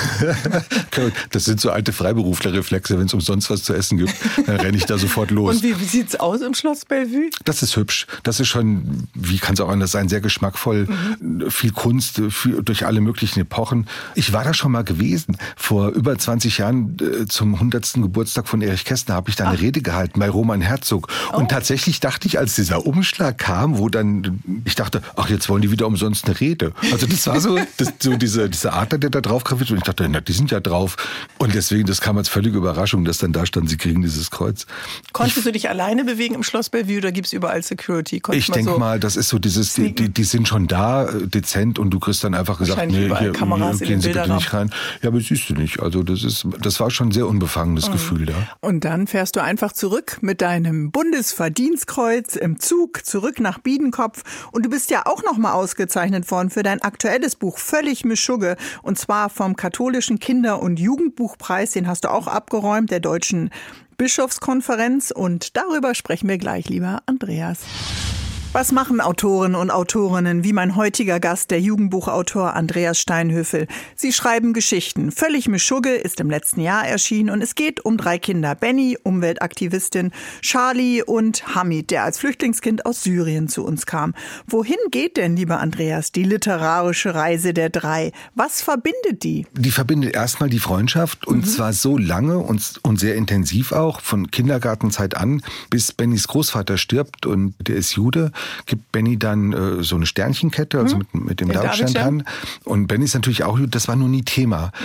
Das sind so alte Freiberuflerreflexe, wenn es umsonst was zu essen gibt, dann renne ich da sofort los. Und wie sieht's aus im Schloss Bellevue? Das ist hübsch. Das ist schon, wie kann es auch anders sein, sehr geschmackvoll, viel Kunst, durch alle möglichen Epochen. Ich war da schon mal gewesen, vor über 20 Jahren zum 100. Geburtstag von Erich Kästner habe ich da eine Rede gehalten bei Roman Herzog. Und tatsächlich dachte ich, als dieser Umschlag kam, wo dann, ich dachte, ach, jetzt wollen die wieder umsonst eine Rede. Also das war so, dieser Adler, der da drauf graviert und ich dachte, na, die sind ja drauf. Und deswegen, das kam als völlige Überraschung, dass dann da stand, sie kriegen dieses Kreuz. Konntest du dich alleine bewegen im Schloss Bellevue oder gibt es überall Security? Ich denke mal, das ist so dieses, die sind schon da, dezent und du kriegst dann einfach gesagt, nee, hier gehen sie bitte nicht rein. Ja, aber siehst du nicht. Also das war schon ein sehr unbefangenes Gefühl da. Und dann fährst du einfach zurück mit deinem Bundesverdienstkreuz im Zug zurück nach Biedenkopf. Und du bist ja auch noch mal ausgezeichnet worden für dein aktuelles Buch Völlig Mischugge. Und zwar vom katholischen Kinder- und Jugendbuchpreis. Den hast du auch abgeräumt, der Deutschen Bischofskonferenz. Und darüber sprechen wir gleich, lieber Andreas. Was machen Autoren und Autorinnen wie mein heutiger Gast, der Jugendbuchautor Andreas Steinhöfel? Sie schreiben Geschichten. Völlig Mischugge ist im letzten Jahr erschienen und es geht um 3 Kinder. Benny, Umweltaktivistin, Charlie und Hamid, der als Flüchtlingskind aus Syrien zu uns kam. Wohin geht denn, lieber Andreas, die literarische Reise der 3? Was verbindet die? Die verbindet erstmal die Freundschaft und zwar so lange und sehr intensiv auch, von Kindergartenzeit an, bis Bennys Großvater stirbt und der ist Jude. Gibt Benny dann so eine Sternchtenkette, also mit dem Davidstern dran. Und Benny ist natürlich auch, das war nur nie Thema.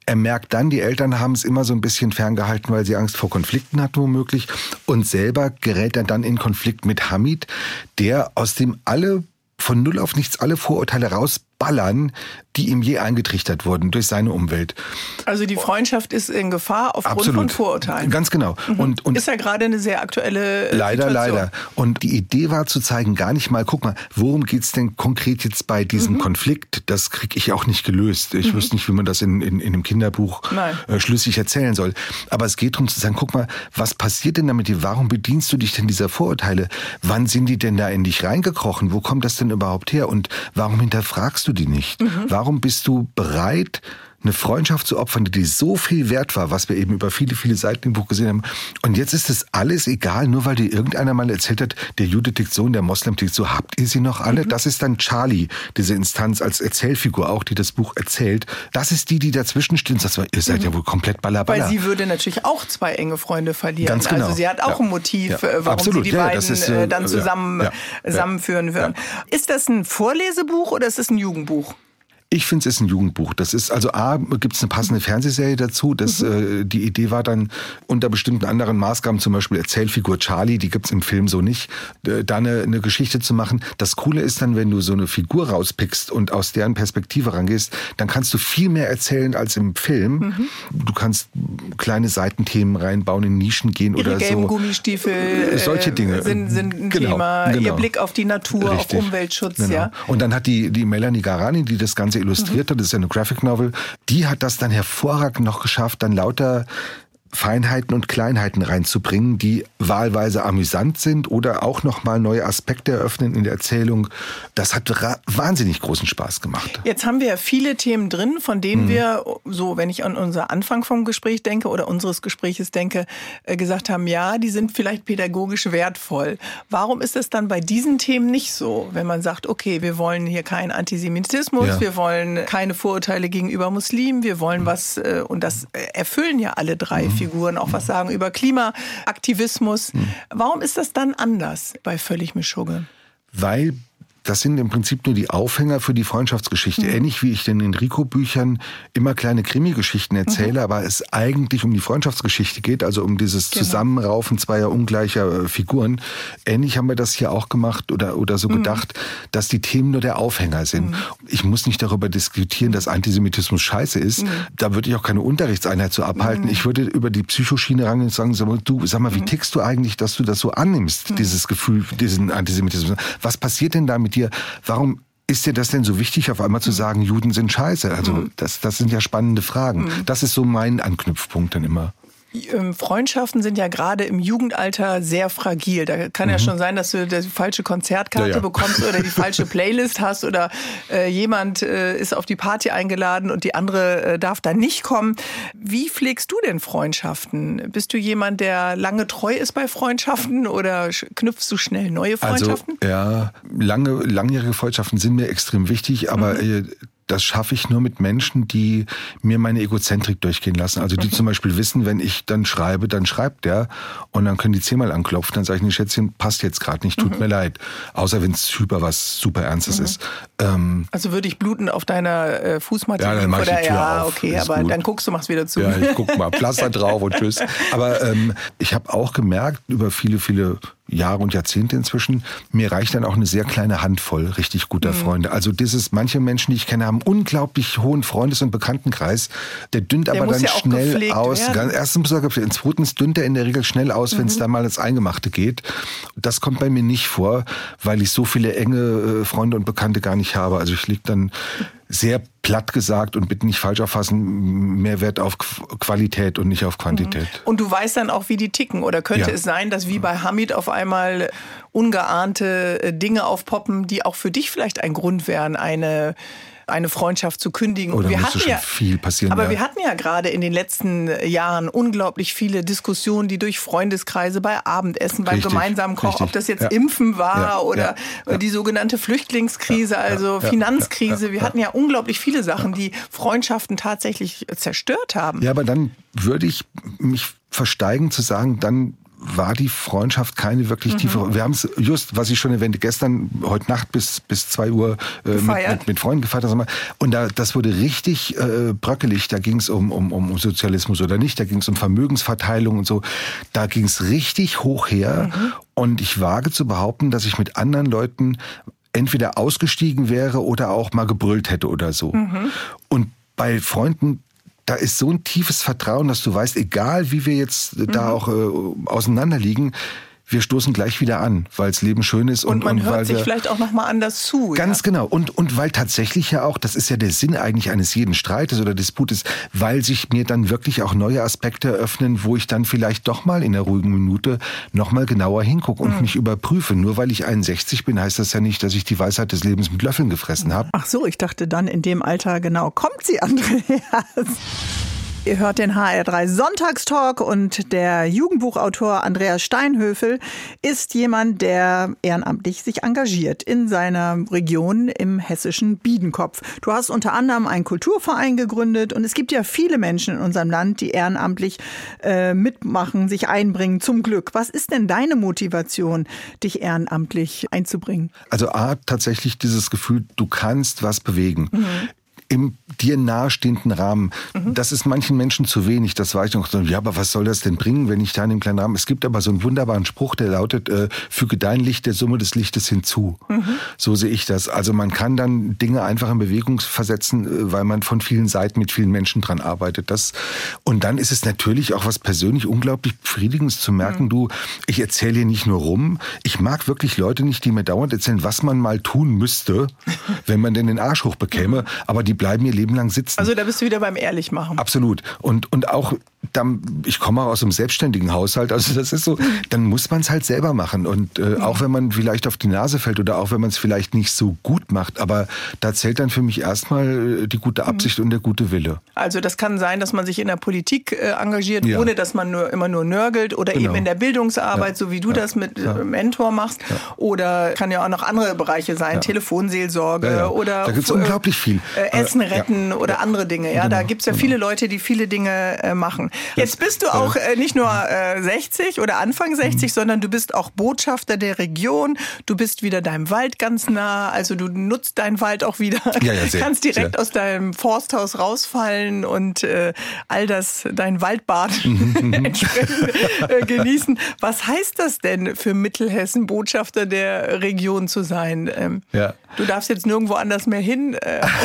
Er merkt dann, die Eltern haben es immer so ein bisschen ferngehalten, weil sie Angst vor Konflikten hatten womöglich. Und selber gerät er dann in Konflikt mit Hamid, der aus dem von null auf nichts alle Vorurteile rausballern, die ihm je eingetrichtert wurden durch seine Umwelt. Also die Freundschaft ist in Gefahr aufgrund von Vorurteilen. Ganz genau. Und ist ja gerade eine sehr aktuelle Situation. Leider. Und die Idee war zu zeigen, gar nicht mal, guck mal, worum geht's denn konkret jetzt bei diesem Konflikt? Das kriege ich auch nicht gelöst. Ich wüsste nicht, wie man das in einem Kinderbuch schlüssig erzählen soll. Aber es geht darum zu sagen, guck mal, was passiert denn damit? Warum bedienst du dich denn dieser Vorurteile? Wann sind die denn da in dich reingekrochen? Wo kommt das denn überhaupt her? Und warum hinterfragst du die nicht? Warum bist du bereit, eine Freundschaft zu opfern, die so viel wert war, was wir eben über viele, viele Seiten im Buch gesehen haben. Und jetzt ist es alles egal, nur weil dir irgendeiner mal erzählt hat, der Jude tickt so und der Moslem tickt so. Habt ihr sie noch alle? Das ist dann Charlie, diese Instanz als Erzählfigur auch, die das Buch erzählt. Das ist die dazwischen steht und sagt, ihr seid ja wohl komplett ballerballer. Weil sie würde natürlich auch 2 enge Freunde verlieren. Ganz genau. Also sie hat auch ein Motiv, warum sie die beiden dann zusammenführen würden. Ist das ein Vorlesebuch oder ist es ein Jugendbuch? Ich finde, es ist ein Jugendbuch. Das ist, also gibt es eine passende Fernsehserie dazu. Die Idee war dann, unter bestimmten anderen Maßgaben, zum Beispiel Erzählfigur Charlie, die gibt's im Film so nicht, da eine Geschichte zu machen. Das Coole ist dann, wenn du so eine Figur rauspickst und aus deren Perspektive rangehst, dann kannst du viel mehr erzählen als im Film. Du kannst kleine Seitenthemen reinbauen, in Nischen gehen oder so. Ihre gelben Gummistiefel solche Dinge sind ein Thema. Ihr Blick auf die Natur, Richtig. auf Umweltschutz. Genau. Ja. Und dann hat die Melanie Garani, die das Ganze illustriert hat, das ist ja eine Graphic Novel, die hat das dann hervorragend noch geschafft, dann lauter Feinheiten und Kleinheiten reinzubringen, die wahlweise amüsant sind oder auch nochmal neue Aspekte eröffnen in der Erzählung. Das hat wahnsinnig großen Spaß gemacht. Jetzt haben wir ja viele Themen drin, von denen wir, so wenn ich an unser Anfang vom Gespräch denke oder unseres Gespräches denke, gesagt haben, ja, die sind vielleicht pädagogisch wertvoll. Warum ist es dann bei diesen Themen nicht so, wenn man sagt, okay, wir wollen hier keinen Antisemitismus, wir wollen keine Vorurteile gegenüber Muslimen, wir wollen was, und das erfüllen ja alle 3 Figuren, auch was sagen über Klimaaktivismus. Warum ist das dann anders bei Völlig Meschugge? Weil das sind im Prinzip nur die Aufhänger für die Freundschaftsgeschichte. Ähnlich wie ich in den Rico-Büchern immer kleine Krimi-Geschichten erzähle, aber es eigentlich um die Freundschaftsgeschichte geht, also um dieses Zusammenraufen zweier ungleicher Figuren. Ähnlich haben wir das hier auch gemacht oder so gedacht, dass die Themen nur der Aufhänger sind. Ich muss nicht darüber diskutieren, dass Antisemitismus scheiße ist. Da würde ich auch keine Unterrichtseinheit so abhalten. Ich würde über die Psychoschiene rangehen und sagen, sag mal, wie tickst du eigentlich, dass du das so annimmst, dieses Gefühl, diesen Antisemitismus? Was passiert denn da mit dir? Warum ist dir das denn so wichtig, auf einmal zu sagen, Juden sind scheiße? Also das sind ja spannende Fragen. Das ist so mein Anknüpfpunkt dann immer. Freundschaften sind ja gerade im Jugendalter sehr fragil. Da kann ja schon sein, dass du die falsche Konzertkarte bekommst oder die falsche Playlist hast oder jemand ist auf die Party eingeladen und die andere darf da nicht kommen. Wie pflegst du denn Freundschaften? Bist du jemand, der lange treu ist bei Freundschaften oder knüpfst du schnell neue Freundschaften? Also ja, langjährige Freundschaften sind mir extrem wichtig, aber das schaffe ich nur mit Menschen, die mir meine Egozentrik durchgehen lassen. Also die zum Beispiel wissen, wenn ich dann schreibe, dann schreibt der und dann können die 10-mal anklopfen. Dann sage ich, nee, Schätzchen, passt jetzt gerade nicht, tut mir leid. Außer wenn es was super Ernstes ist. Also würde ich bluten auf deiner Fußmatte? Ja, dann mach ich die Tür auf. Okay, aber gut. Dann guckst du, machst wieder zu. Ja, ich guck mal, Pflaster drauf und tschüss. Aber ich habe auch gemerkt, über viele, viele Jahre und Jahrzehnte inzwischen, mir reicht dann auch eine sehr kleine Handvoll richtig guter Freunde. Also manche Menschen, die ich kenne, haben unglaublich hohen Freundes- und Bekanntenkreis. Der dünnt aber dann schnell aus. Erstens muss er gepflegt, zweitens dünnt er in der Regel schnell aus, wenn es da mal ins Eingemachte geht. Das kommt bei mir nicht vor, weil ich so viele enge Freunde und Bekannte gar nicht habe. Also ich lege dann sehr platt gesagt und bitte nicht falsch auffassen, mehr Wert auf Qualität und nicht auf Quantität. Und du weißt dann auch, wie die ticken? Oder könnte es sein, dass wie bei Hamid auf einmal ungeahnte Dinge aufpoppen, die auch für dich vielleicht ein Grund wären, eine Freundschaft zu kündigen? Oder müsste schon viel passieren. Aber wir hatten ja gerade in den letzten Jahren unglaublich viele Diskussionen, die durch Freundeskreise bei Abendessen, beim gemeinsamen Koch, ob das jetzt Impfen war oder die sogenannte Flüchtlingskrise, also Finanzkrise. Wir hatten ja unglaublich viele Sachen, die Freundschaften tatsächlich zerstört haben. Ja, aber dann würde ich mich versteigen zu sagen, dann war die Freundschaft keine wirklich tiefe. Wir haben es just, was ich schon erwähnte, gestern, heute Nacht bis 2 Uhr mit Freunden gefeiert. Und das wurde richtig bröckelig. Da ging es um Sozialismus oder nicht. Da ging es um Vermögensverteilung und so. Da ging es richtig hoch her. Und ich wage zu behaupten, dass ich mit anderen Leuten entweder ausgestiegen wäre oder auch mal gebrüllt hätte oder so. Und bei Freunden, da ist so ein tiefes Vertrauen, dass du weißt, egal wie wir jetzt da auch auseinanderliegen, wir stoßen gleich wieder an, weil das Leben schön ist. Und man hört sich vielleicht auch nochmal anders zu. Ganz genau. Und weil tatsächlich ja auch, das ist ja der Sinn eigentlich eines jeden Streites oder Disputes, weil sich mir dann wirklich auch neue Aspekte eröffnen, wo ich dann vielleicht doch mal in der ruhigen Minute nochmal genauer hingucke und mich überprüfe. Nur weil ich 61 bin, heißt das ja nicht, dass ich die Weisheit des Lebens mit Löffeln gefressen habe. Ach so, ich dachte dann in dem Alter, genau, kommt sie, Andreas. Ihr hört den HR3 Sonntagstalk und der Jugendbuchautor Andreas Steinhöfel ist jemand, der ehrenamtlich sich engagiert in seiner Region im hessischen Biedenkopf. Du hast unter anderem einen Kulturverein gegründet und es gibt ja viele Menschen in unserem Land, die ehrenamtlich mitmachen, sich einbringen, zum Glück. Was ist denn deine Motivation, dich ehrenamtlich einzubringen? Also tatsächlich dieses Gefühl, du kannst was bewegen. Im dir nahestehenden Rahmen. Das ist manchen Menschen zu wenig. Das war ich noch so, ja, aber was soll das denn bringen, wenn ich da in dem kleinen Rahmen... Es gibt aber so einen wunderbaren Spruch, der lautet, füge dein Licht der Summe des Lichtes hinzu. So sehe ich das. Also man kann dann Dinge einfach in Bewegung versetzen, weil man von vielen Seiten mit vielen Menschen dran arbeitet. Und dann ist es natürlich auch was persönlich unglaublich Befriedigendes zu merken, ich erzähle hier nicht nur rum. Ich mag wirklich Leute nicht, die mir dauernd erzählen, was man mal tun müsste, wenn man denn den Arsch hochbekäme. Aber die bleiben ihr Leben lang sitzen. Also da bist du wieder beim Ehrlichmachen. Absolut. Und auch, ich komme auch aus einem selbstständigen Haushalt, also das ist so, dann muss man es halt selber machen. Und auch wenn man vielleicht auf die Nase fällt oder auch wenn man es vielleicht nicht so gut macht, aber da zählt dann für mich erstmal die gute Absicht und der gute Wille. Also das kann sein, dass man sich in der Politik engagiert, ohne dass man immer nur nörgelt oder eben in der Bildungsarbeit, so wie du das mit Mentor machst. Oder kann ja auch noch andere Bereiche sein, Telefonseelsorge oder da gibt's unglaublich viel. Essen retten oder andere Dinge. Ja, da gibt's ja viele Leute, die viele Dinge machen. Jetzt bist du auch nicht nur 60 oder Anfang 60, sondern du bist auch Botschafter der Region. Du bist wieder deinem Wald ganz nah. Also du nutzt deinen Wald auch wieder. Kannst direkt aus deinem Forsthaus rausfallen und all das, dein Waldbad entsprechend genießen. Was heißt das denn für Mittelhessen, Botschafter der Region zu sein? Du darfst jetzt nirgendwo anders mehr hin.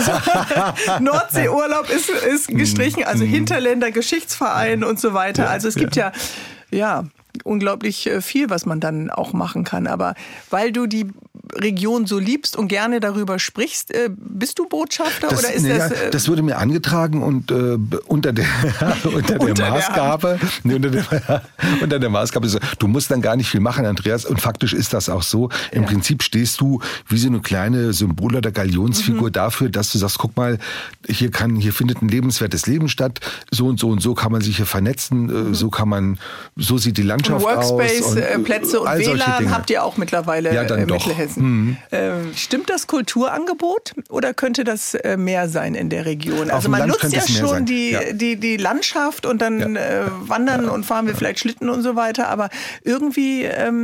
Nordseeurlaub ist gestrichen, also Hinterländer Geschichtsverein und so weiter. Also es gibt ja unglaublich viel, was man dann auch machen kann. Aber weil du die Region so liebst und gerne darüber sprichst, bist du Botschafter oder ist das? Das wurde mir angetragen und unter der Maßgabe, unter der Maßgabe, du musst dann gar nicht viel machen, Andreas. Und faktisch ist das auch so. Im Prinzip stehst du wie so eine kleine Symbol- oder Galionsfigur dafür, dass du sagst, guck mal, hier findet ein lebenswertes Leben statt. So und so kann man sich hier vernetzen. So sieht die Landschaft aus. Workspace-Plätze und WLAN habt ihr auch mittlerweile in Mittelhessen. Stimmt das Kulturangebot oder könnte das mehr sein in der Region? Also man nutzt ja schon die Landschaft und dann wandern und fahren wir vielleicht Schlitten und so weiter, aber irgendwie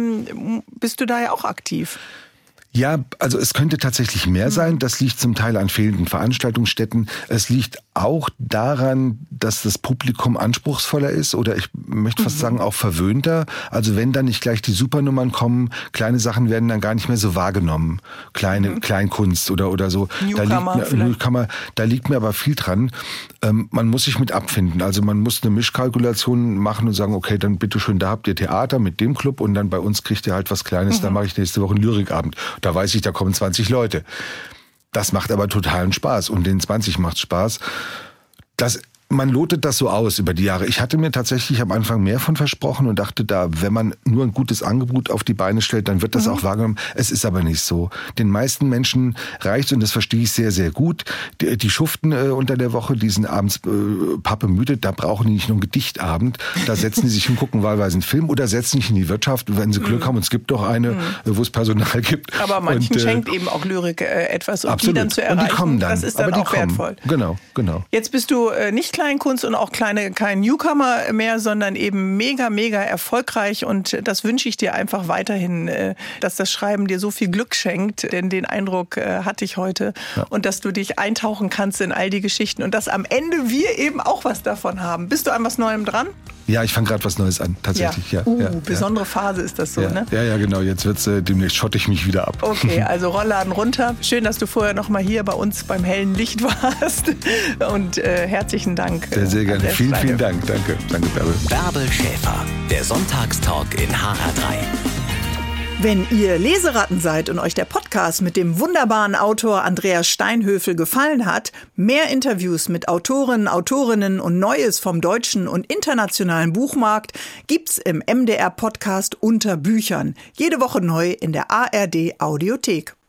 bist du da ja auch aktiv. Ja, also es könnte tatsächlich mehr sein. Das liegt zum Teil an fehlenden Veranstaltungsstätten. Es liegt auch daran, dass das Publikum anspruchsvoller ist oder ich möchte fast sagen auch verwöhnter. Also wenn dann nicht gleich die Supernummern kommen, kleine Sachen werden dann gar nicht mehr so wahrgenommen. Kleinkunst oder so. Newcomer, da liegt mir aber viel dran. Man muss sich mit abfinden. Also man muss eine Mischkalkulation machen und sagen, okay, dann bitteschön, da habt ihr Theater mit dem Club und dann bei uns kriegt ihr halt was Kleines. Da mache ich nächste Woche einen Lyrikabend. Da weiß ich, da kommen 20 Leute. Das macht aber totalen Spaß und den 20 macht Spaß. Man lotet das so aus über die Jahre. Ich hatte mir tatsächlich am Anfang mehr von versprochen und dachte wenn man nur ein gutes Angebot auf die Beine stellt, dann wird das auch wahrgenommen. Es ist aber nicht so. Den meisten Menschen reicht's und das verstehe ich sehr, sehr gut. Die schuften unter der Woche, die sind abends pappemüde, da brauchen die nicht nur einen Gedichtabend. Da setzen die sich hin, gucken wahlweise einen Film oder setzen sich in die Wirtschaft, wenn sie Glück haben. Und es gibt doch eine, wo es Personal gibt. Aber manchen schenkt eben auch Lyrik etwas, um absolut. Die dann zu erreichen. Und die kommen dann. Das ist dann auch wertvoll. Genau. Jetzt bist du nicht Kleinkunst und auch kein Newcomer mehr, sondern eben mega, mega erfolgreich. Und das wünsche ich dir einfach weiterhin, dass das Schreiben dir so viel Glück schenkt. Denn den Eindruck hatte ich heute. Ja. Und dass du dich eintauchen kannst in all die Geschichten und dass am Ende wir eben auch was davon haben. Bist du an was Neuem dran? Ja, ich fange gerade was Neues an, tatsächlich. Ja. Besondere Phase ist das so, ja. Ne? Ja, genau. Jetzt demnächst schotte ich mich wieder ab. Okay, also Rollladen runter. Schön, dass du vorher noch mal hier bei uns beim hellen Licht warst. Und herzlichen Dank. Sehr, sehr gerne. Vielen Dank. Danke, Bärbel. Bärbel Schäfer, der Sonntagstalk in HR3. Wenn ihr Leseratten seid und euch der Podcast mit dem wunderbaren Autor Andreas Steinhöfel gefallen hat, mehr Interviews mit Autoren, Autorinnen und Neues vom deutschen und internationalen Buchmarkt gibt's im MDR-Podcast Unter Büchern. Jede Woche neu in der ARD Audiothek.